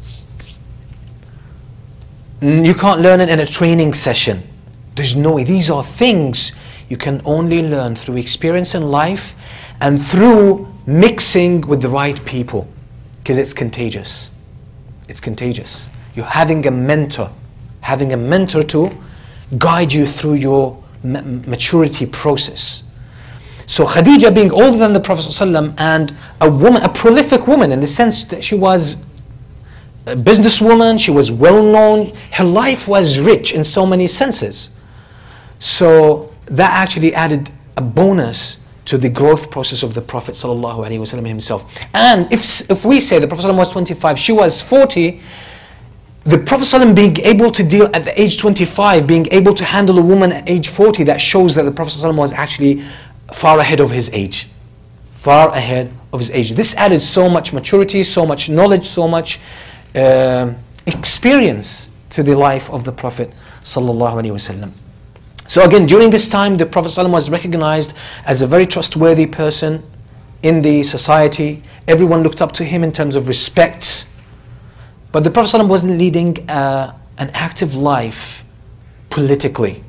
You can't learn it in a training session. There's no way. These are things you can only learn through experience in life and through mixing with the right people, because it's contagious. It's contagious. You're having a mentor, having a mentor to guide you through your ma- maturity process. So Khadija being older than the Prophet ﷺ and a woman, a prolific woman in the sense that she was a businesswoman, she was well known, her life was rich in so many senses. So that actually added a bonus to the growth process of the Prophet ﷺ himself. And if if we say the Prophet ﷺ was twenty-five, she was forty, the Prophet ﷺ being able to deal at the age twenty-five, being able to handle a woman at age forty, that shows that the Prophet ﷺ was actually far ahead of his age. Far ahead of his age. This added so much maturity, so much knowledge, so much uh, experience to the life of the Prophet ﷺ. So again, during this time, the Prophet ﷺ was recognized as a very trustworthy person in the society. Everyone looked up to him in terms of respect. But the Prophet ﷺ wasn't leading uh, an active life politically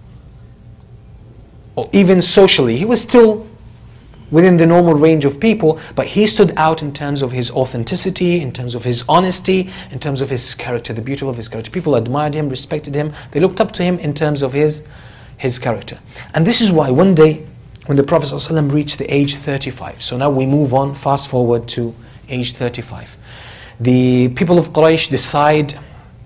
or even socially. He was still within the normal range of people, but he stood out in terms of his authenticity, in terms of his honesty, in terms of his character, the beauty of his character. People admired him, respected him. They looked up to him in terms of his his character. And this is why one day when the Prophet ﷺ reached the age thirty-five, so now we move on, fast forward to age thirty-five, the people of Quraysh decide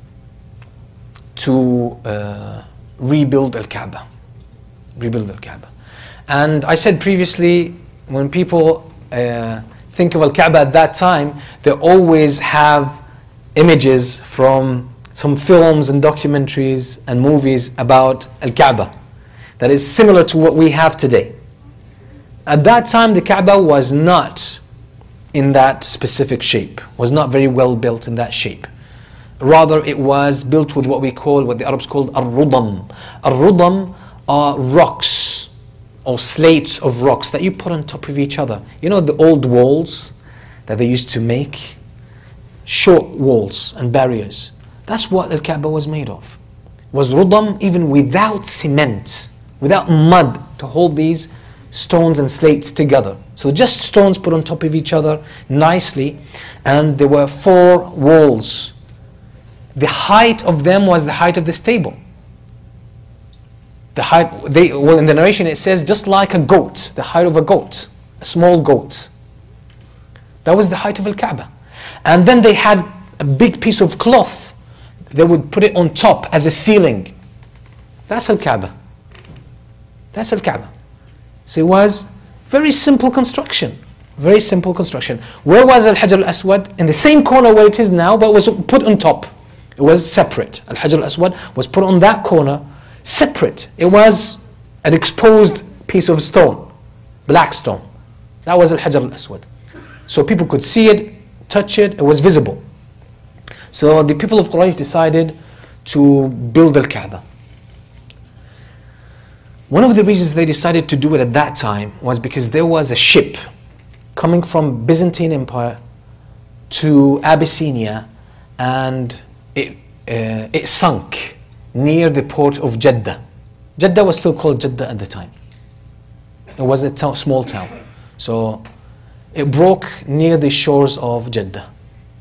to uh, rebuild Al-Kaaba. Rebuild Al-Kaaba. And I said previously, when people uh, think of Al-Kaaba at that time, they always have images from some films and documentaries and movies about Al-Kaaba that is similar to what we have today. At that time, the Kaaba was not in that specific shape, was not very well built in that shape. Rather, it was built with what we call, what the Arabs called ar-rudam. Ar-rudam are rocks or slates of rocks that you put on top of each other. You know the old walls that they used to make? Short walls and barriers. That's what Al-Kaaba was made of. Was rudam, even without cement, without mud to hold these stones and slates together. So just stones put on top of each other nicely, and there were four walls. The height of them was the height of this table. the height, they, well in the narration it says just like a goat, the height of a goat, a small goat. That was the height of Al-Kaaba. And then they had a big piece of cloth, they would put it on top as a ceiling. That's Al-Kaaba. That's Al-Kaaba. So it was very simple construction. Very simple construction. Where was Al-Hajar Al-Aswad? In the same corner where it is now, but it was put on top. It was separate. Al-Hajar Al-Aswad was put on that corner, separate. It was an exposed piece of stone, black stone. That was Al-Hajar Al-Aswad. So people could see it, touch it, it was visible. So the people of Quraysh decided to build Al-Kaaba. One of the reasons they decided to do it at that time was because there was a ship coming from Byzantine Empire to Abyssinia, and it, uh, it sunk near the port of Jeddah. Jeddah was still called Jeddah at the time. It was a t- small town. So it broke near the shores of Jeddah.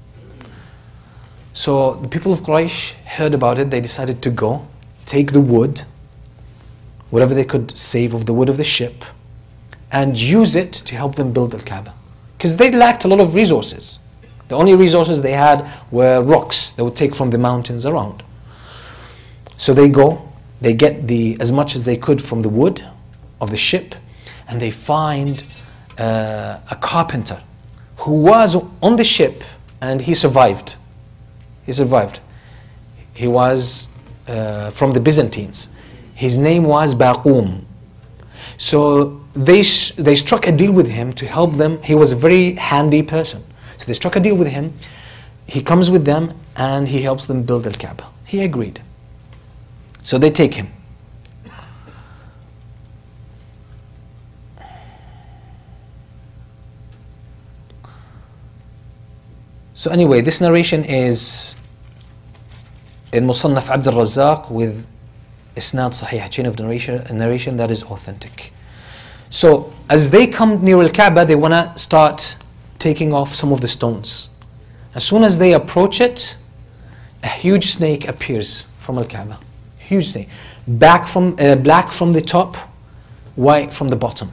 So the people of Quraysh heard about it, they decided to go, take the wood, whatever they could save of the wood of the ship, and use it to help them build Al-Kaaba. Because they lacked a lot of resources. The only resources they had were rocks they would take from the mountains around. So they go, they get the as much as they could from the wood of the ship, and they find uh, a carpenter who was on the ship, and he survived. He survived. He was uh, from the Byzantines. His name was Baqum. So they sh- they struck a deal with him to help them. He was a very handy person. So they struck a deal with him. He comes with them and he helps them build Al-Kaaba. He agreed. So they take him. So anyway, this narration is in Musannaf Abd al-Razzaq with Isnad Sahih, a chain of narration, a narration that is authentic. So as they come near Al-Kaaba, they want to start taking off some of the stones. As soon as they approach it, a huge snake appears from Al-Kaaba. Huge snake. Back from, uh, black from the top, white from the bottom.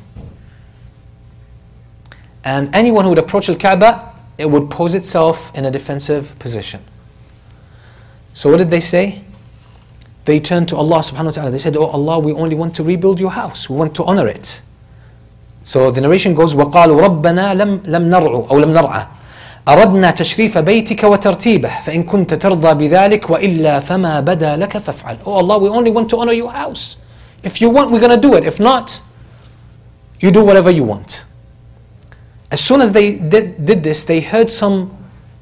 And anyone who would approach Al-Kaaba, it would pose itself in a defensive position. So what did they say? They turned to Allah subhanahu wa ta'ala. They said, "Oh Allah, we only want to rebuild your house. We want to honor it." So the narration goes, وَقَالُوا رَبَّنَا لَمْ لَمْ نَرْعُ أو لَمْ نَرْعَ أَرَدْنَا تَشْرِيفَ بَيْتِكَ وَتَرْتِيبَهُ فَإِن كُنْتَ تَرْضَى بِذَلِكَ وَإِلَّا فَمَا بَدَى لَكَ فَافْعَلْ. Oh Allah, we only want to honor your house. If you want, we're going to do it. If not, you do whatever you want. As soon as they did, did this, they heard some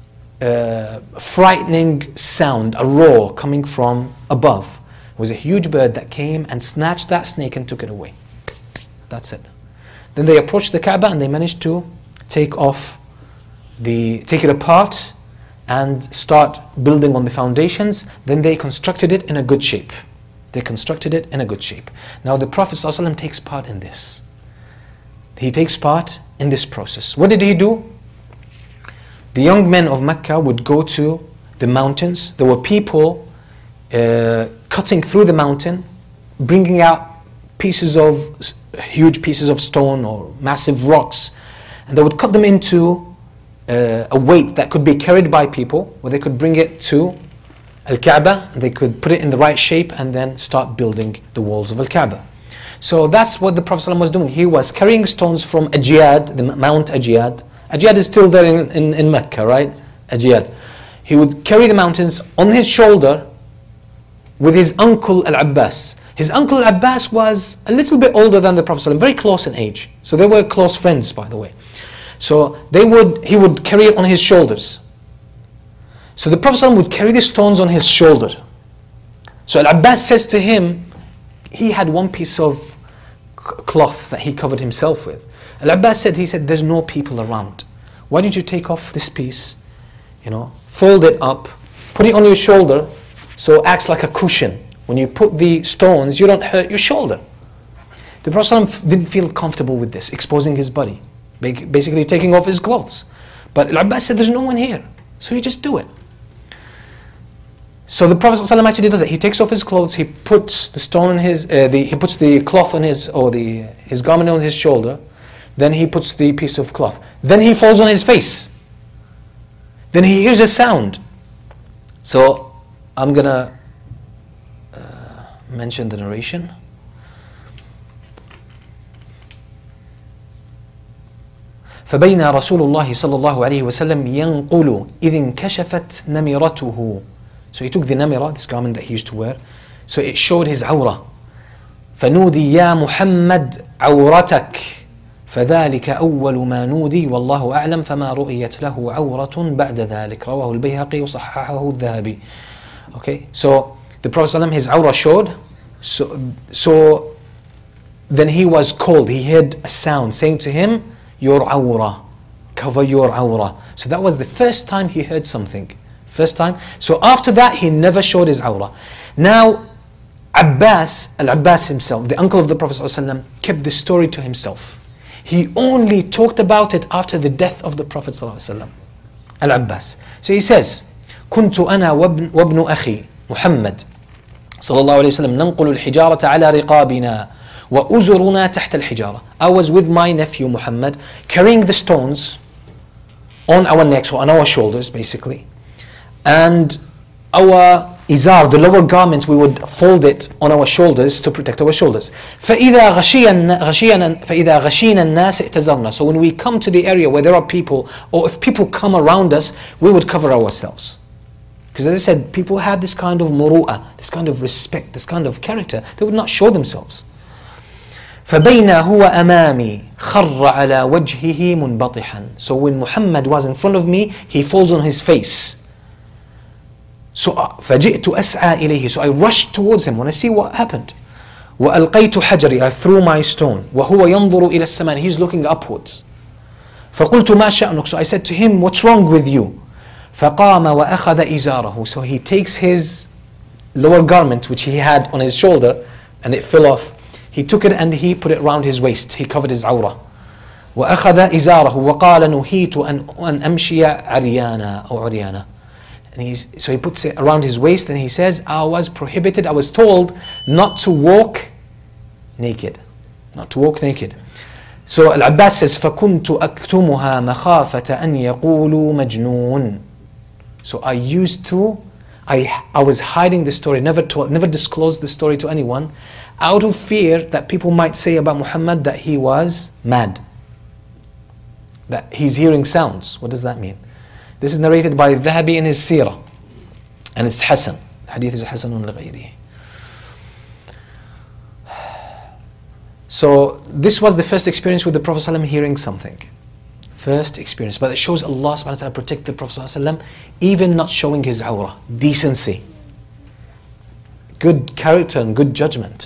uh, frightening sound, a roar coming from above. It was a huge bird that came and snatched that snake and took it away. That's it. Then they approached the Kaaba and they managed to take off the, take it apart and start building on the foundations. Then they constructed it in a good shape. They constructed it in a good shape. Now the Prophet ﷺ takes part in this. He takes part in this process. What did he do? The young men of Mecca would go to the mountains. There were people uh, cutting through the mountain, bringing out pieces of, huge pieces of stone or massive rocks, and they would cut them into uh, a weight that could be carried by people, where they could bring it to Al-Kaaba, they could put it in the right shape and then start building the walls of Al-Kaaba. So that's what the Prophet ﷺ was doing. He was carrying stones from Ajiyad, the Mount Ajiyad. Ajiyad is still there in, in, in Mecca, right? Ajiyad. He would carry the mountains on his shoulder with his uncle Al-Abbas. His uncle Al-Abbas was a little bit older than the Prophet ﷺ, very close in age. So they were close friends, by the way. So they would, he would carry it on his shoulders. So the Prophet ﷺ would carry the stones on his shoulder. So Al-Abbas says to him, he had one piece of cloth that he covered himself with. Al-Abbas said, he said, "There's no people around. Why don't you take off this piece, you know, fold it up, put it on your shoulder, so it acts like a cushion. When you put the stones, you don't hurt your shoulder." The Prophet ﷺ didn't feel comfortable with this, exposing his body, basically taking off his clothes. But Al-Abbas said, "There's no one here, so you just do it." So the Prophet ﷺ actually does it. He takes off his clothes, he puts the stone on his, uh, the, he puts the cloth on his, or the his garment on his shoulder. Then he puts the piece of cloth. Then he falls on his face. Then he hears a sound. So I'm gonna uh, mention the narration. فبين رسول الله صلى الله عليه وسلم ينقل إذ انكشفت نمرته. So he took the namira, this garment that he used to wear. So it showed his awrah. فنودي يا محمد عورتك فذلك أول ما نودي والله أعلم فما رؤيت له عورة بعد ذلك رواه البيهقي وصححه الذهبي. Okay, so the Prophet ﷺ, his awrah showed. So, so then he was called. He heard a sound saying to him, your awrah, cover your awrah. So that was the first time he heard something. First time. So after that, he never showed his awrah. Now, Abbas, Al-Abbas himself, the uncle of the Prophet ﷺ, kept the story to himself. He only talked about it after the death of the Prophet ﷺ. Al-Abbas. So he says, كنت أنا وابن, وابن أخي محمد صلى الله عليه وسلم ننقل الحجارة على رقابنا وأزرنا تحت الحجارة. I was with my nephew Muhammad carrying the stones on our necks or on our shoulders basically. And our izar, the lower garment, we would fold it on our shoulders to protect our shoulders. فإذا غشينا غشينا فإذا غشينا الناس ائتزرنا. So when we come to the area where there are people, or if people come around us, we would cover ourselves. Because as I said, people had this kind of muru'ah, this kind of respect, this kind of character. They would not show themselves. فبين هو أمامي خر على وجهه منبطحا. So when Muhammad was in front of me, he falls on his face. So فجئت أسعى إليه. So I rushed towards him when I see what happened. وألقيت حجري. I threw my stone. وهو ينظر إلى السماء. He's looking upwards. فقلت ما شأنك. So I said to him, what's wrong with you? فقام وأخذ إزاره. So he takes his lower garment which he had on his shoulder and it fell off. He took it and he put it around his waist. He covered his awrah. وأخذ إزاره وقال نهيت أن أن أمشي عريانا أو عريانا. And he's, so he puts it around his waist and he says, I was prohibited, I was told not to walk naked. Not to walk naked. So Al-Abbas says, فَكُنْتُ أَكْتُمُهَا مَخَافَةَ أَنْ يَقُولُوا مَجْنُونَ. So I used to, I, I was hiding the story, never told, never disclosed the story to anyone, out of fear that people might say about Muhammad that he was mad. That he's hearing sounds. What does that mean? This is narrated by Dhahabi in his Seerah. And it's Hasan. The hadith is Hasanun لغيره. So this was the first experience with the Prophet ﷺ hearing something. First experience. But it shows Allah subhanahu wa ta'ala protect the Prophet ﷺ, even not showing his awrah. Decency. Good character and good judgment.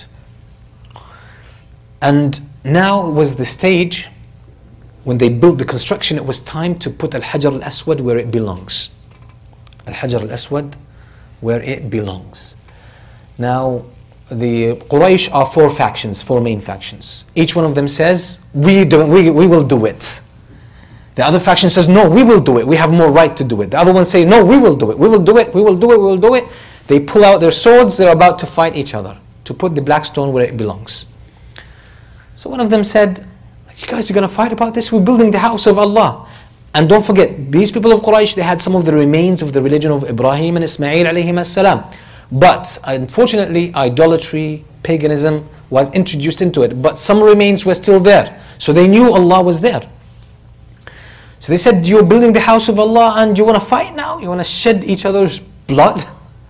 And now was the stage when they built the construction, it was time to put Al-Hajar Al-Aswad where it belongs. Al-Hajar Al-Aswad where it belongs. Now, the Quraysh are four factions, four main factions. Each one of them says, we, do, we, we will do it. The other faction says, no, we will do it. We have more right to do it. The other ones say, no, we will do it. We will do it. We will do it. We will do it. They pull out their swords. They're about to fight each other to put the black stone where it belongs. So one of them said, you guys are going to fight about this? We're building the house of Allah. And don't forget, these people of Quraysh, they had some of the remains of the religion of Ibrahim and Ismail alayhim as-salam. But unfortunately, idolatry, paganism was introduced into it. But some remains were still there. So they knew Allah was there. So they said, you're building the house of Allah and you want to fight now? You want to shed each other's blood?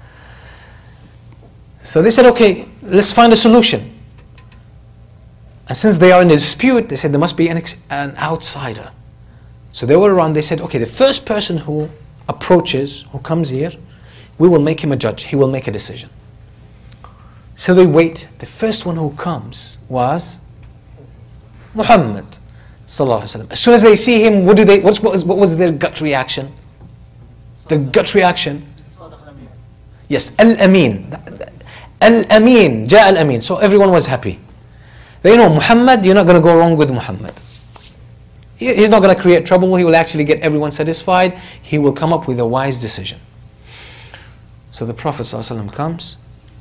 So they said, okay, let's find a solution. And since they are in a dispute, they said there must be an, an outsider. So they were around, they said, okay, the first person who approaches, who comes here, we will make him a judge. He will make a decision. So they wait. The first one who comes was Muhammad sallallahu alaihi wasallam. As soon as they see him, what do they? What's, what, was, what was their gut reaction? The gut reaction. Yes, Al-Amin. Al-Amin. Ja Al-Amin. So everyone was happy. They know Muhammad, you're not going to go wrong with Muhammad. He, he's not going to create trouble. He will actually get everyone satisfied. He will come up with a wise decision. So the Prophet ﷺ comes,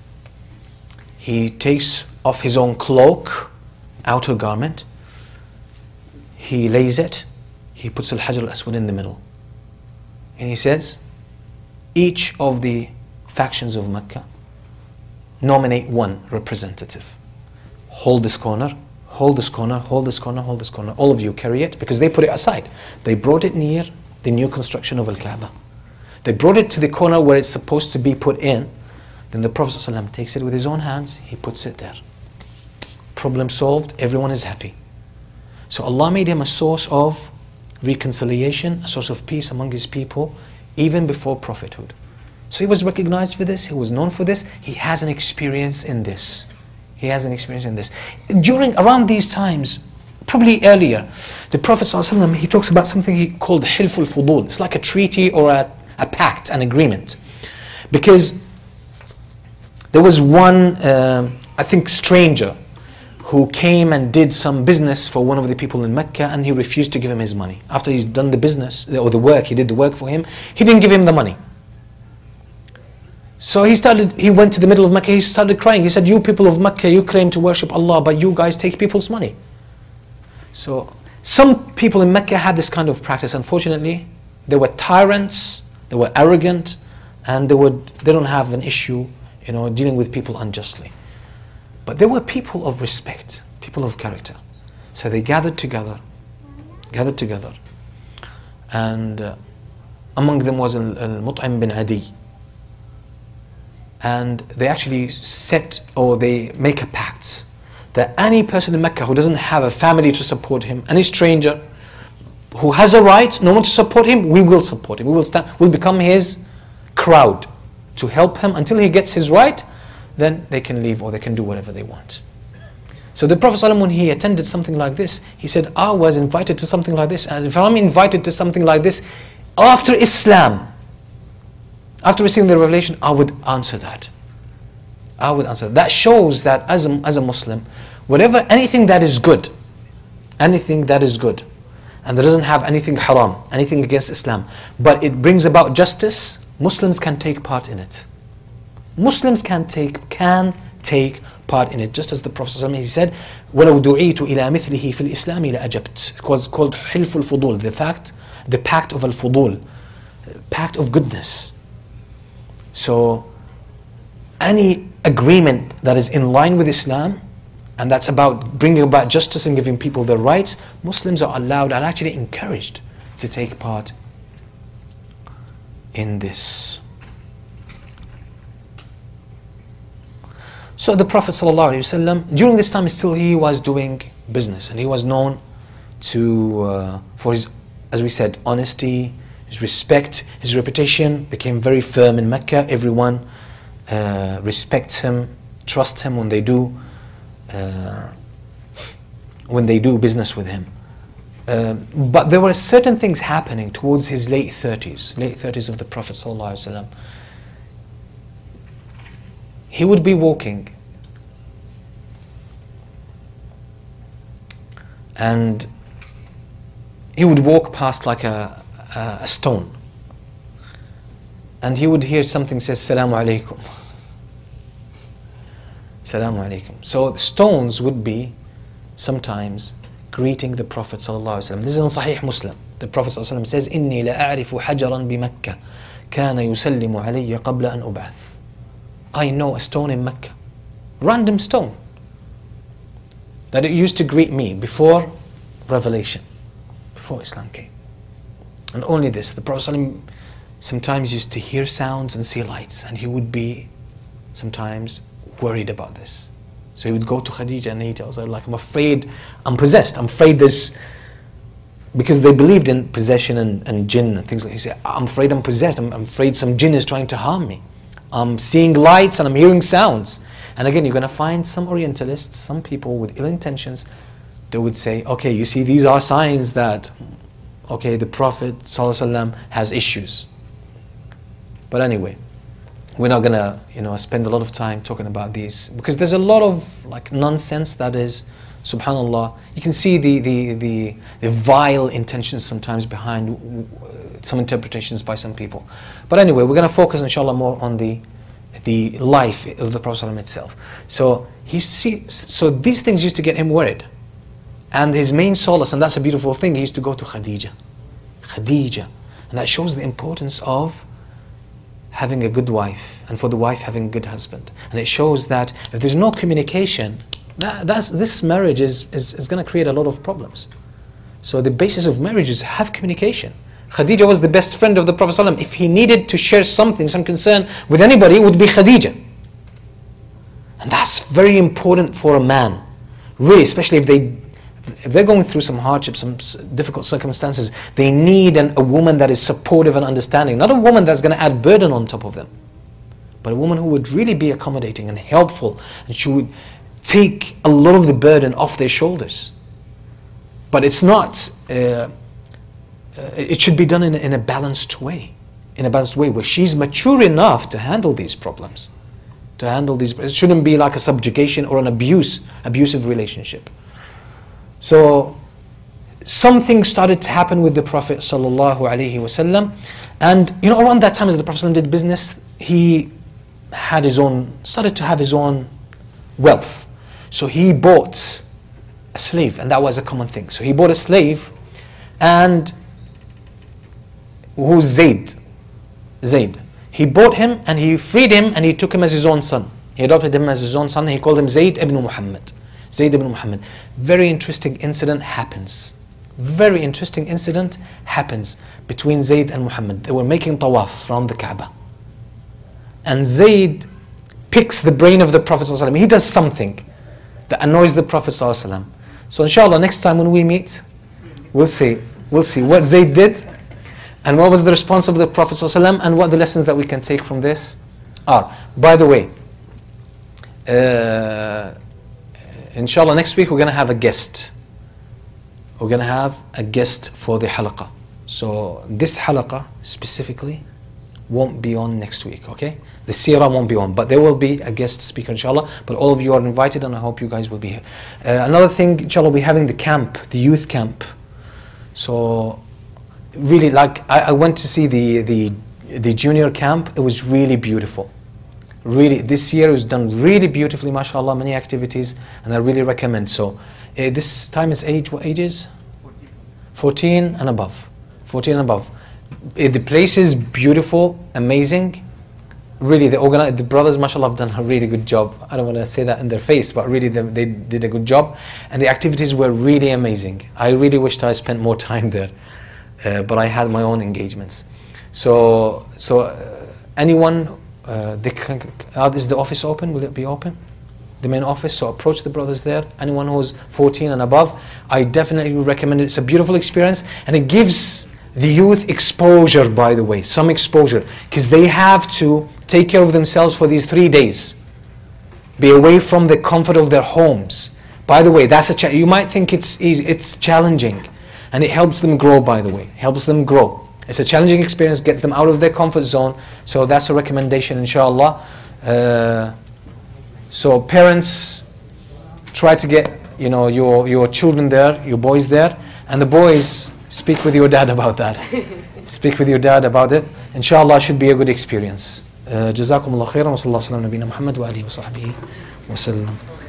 he takes off his own cloak, outer garment, he lays it, he puts Al-Hajar Al-Aswad in the middle. And he says, each of the factions of Mecca nominate one representative. Hold this corner, hold this corner, hold this corner, hold this corner. All of you carry it, because they put it aside. They brought it near the new construction of Al-Kaaba. They brought it to the corner where it's supposed to be put in. Then the Prophet ﷺ takes it with his own hands, he puts it there. Problem solved, everyone is happy. So Allah made him a source of reconciliation, a source of peace among his people, even before prophethood. So he was recognized for this, he was known for this, he has an experience in this. He has an experience in this. During, around these times, probably earlier, the Prophet ﷺ, he talks about something he called Hilf al-Fudul. It's like a treaty or a, a pact, an agreement. Because there was one, uh, I think, stranger who came and did some business for one of the people in Mecca, and he refused to give him his money. After he's done the business, or the work, he did the work for him, he didn't give him the money. So he started, he went to the middle of Mecca, he started crying. He said, you people of Mecca, you claim to worship Allah, but you guys take people's money. So some people in Mecca had this kind of practice. Unfortunately, they were tyrants, they were arrogant, and they would they don't have an issue, you know, dealing with people unjustly. But there were people of respect, people of character. So they gathered together, gathered together, and uh, among them was Al-Mut'im bin Adi. And they actually set, or they make a pact, that any person in Mecca who doesn't have a family to support him, any stranger who has a right, no one to support him, we will support him. We will stand, we'll become his crowd to help him until he gets his right. Then they can leave or they can do whatever they want. So the Prophet ﷺ, when he attended something like this, he said, I was invited to something like this, and if I'm invited to something like this after Islam, after receiving the revelation, I would answer that. I would answer that. That shows that as a, as a Muslim, whatever, anything that is good, anything that is good, and that doesn't have anything haram, anything against Islam, but it brings about justice, Muslims can take part in it. Muslims can take can take part in it, just as the Prophet ﷺ, he said, وَلَوْ دُعِيتُ إِلَى مِثْلِهِ فِي الْإِسْلَامِ لَأَجَبْتُ. It was called حِلْفُ الْفُضُول, the fact, the pact of al-Fudul, pact of goodness. So any agreement that is in line with Islam, and that's about bringing about justice and giving people their rights, Muslims are allowed and actually encouraged to take part in this. So the Prophet ﷺ, during this time still he was doing business, and he was known to uh, for his, as we said, honesty, his respect, his reputation became very firm in Mecca. Everyone uh, respects him, trusts him when they do uh, when they do business with him. Uh, but there were certain things happening towards his late thirties, late thirties of the Prophet ﷺ. He would be walking, and he would walk past like a, a, a stone, and he would hear something says Salamu Alaikum. Salamu Alaikum. So the stones would be sometimes greeting the Prophet ﷺ. This is in Sahih Muslim. The Prophet ﷺ says, إِنِّي لَأَعْرِفُ حَجَرًا بِمَكَّةِ كَانَ يُسَلِّمُ عَلَيَّ قَبْلَ أَنْ أُبْعَثْ. I know a stone in Mecca, random stone, that it used to greet me before revelation, before Islam came. And only this, the Prophet ﷺ sometimes used to hear sounds and see lights, and he would be sometimes worried about this. So he would go to Khadija and he tells her, like, I'm afraid, I'm possessed, I'm afraid this, because they believed in possession and, and jinn and things like that. He said, I'm afraid I'm possessed, I'm, I'm afraid some jinn is trying to harm me. I'm seeing lights and I'm hearing sounds. And again, you're going to find some Orientalists, some people with ill intentions, they would say, okay, you see, these are signs that, okay, the Prophet ﷺ has issues. But anyway, we're not going to, you know, spend a lot of time talking about these, because there's a lot of like nonsense that is, subhanallah, you can see the, the, the, the vile intentions sometimes behind some interpretations by some people. But anyway, we're going to focus inshallah more on the the life of the Prophet ﷺ itself. So he see, so these things used to get him worried. And his main solace, and that's a beautiful thing, he used to go to Khadija. Khadija. And that shows the importance of having a good wife, and for the wife having a good husband. And it shows that if there's no communication, that, that's, this marriage is, is, is going to create a lot of problems. So the basis of marriage is have communication. Khadija was the best friend of the Prophet ﷺ. If he needed to share something, some concern with anybody, it would be Khadija. And that's very important for a man. Really, especially if they if they're going through some hardships, some difficult circumstances, they need an, a woman that is supportive and understanding. Not a woman that's going to add burden on top of them, but a woman who would really be accommodating and helpful, and she would take a lot of the burden off their shoulders. But it's not, uh, it should be done in a, in a balanced way, in a balanced way where she's mature enough to handle these problems, to handle these, it shouldn't be like a subjugation or an abuse, abusive relationship. So something started to happen with the Prophet sallallahu alaihi wasallam, and you know, around that time as the Prophet did business, he had his own, started to have his own wealth. So he bought a slave, and that was a common thing. So he bought a slave, and who's Zayd? Zayd. He bought him and he freed him and he took him as his own son. He adopted him as his own son. He called him Zayd ibn Muhammad. Zayd ibn Muhammad. Very interesting incident happens. Very interesting incident happens between Zayd and Muhammad. They were making tawaf around the Kaaba. And Zayd picks the brain of the Prophet ﷺ. He does something that annoys the Prophet ﷺ. So inshallah, next time when we meet, we'll see. We'll see what Zayd did, and what was the response of the Prophet ﷺ, and what the lessons that we can take from this are. By the way, uh, inshallah next week we're going to have a guest. We're going to have a guest for the halaqah. So this halaqah specifically won't be on next week, okay? The seerah won't be on, but there will be a guest speaker inshallah. But all of you are invited, and I hope you guys will be here. Uh, another thing, inshallah, we're having the camp, the youth camp. So really, like I, I went to see the, the the junior camp. It was really beautiful. Really, this year it was done really beautifully, mashallah, many activities, and I really recommend. So uh, this time is age, what age is? fourteen and above. fourteen and above. Uh, the place is beautiful, amazing. Really, the organi- the brothers, mashallah, have done a really good job. I don't want to say that in their face, but really they, they did a good job. And the activities were really amazing. I really wished I spent more time there. Uh, but I had my own engagements. So, so uh, anyone, uh, they can, uh, is the office open? Will it be open? The main office, so approach the brothers there. Anyone who's fourteen and above, I definitely recommend it. It's a beautiful experience, and it gives the youth exposure, by the way, some exposure, because they have to take care of themselves for these three days. Be away from the comfort of their homes. By the way, that's a cha- you might think it's easy, it's challenging, and it helps them grow, by the way, helps them grow. It's a challenging experience, gets them out of their comfort zone, so that's a recommendation, inshallah. Uh, so parents, try to get you know your, your children there, your boys there, and the boys, speak with your dad about that. Speak with your dad about it. Inshallah, should be a good experience. جزاكم الله خيرا وصلى الله على نبينا محمد وآله وصحبه وسلم.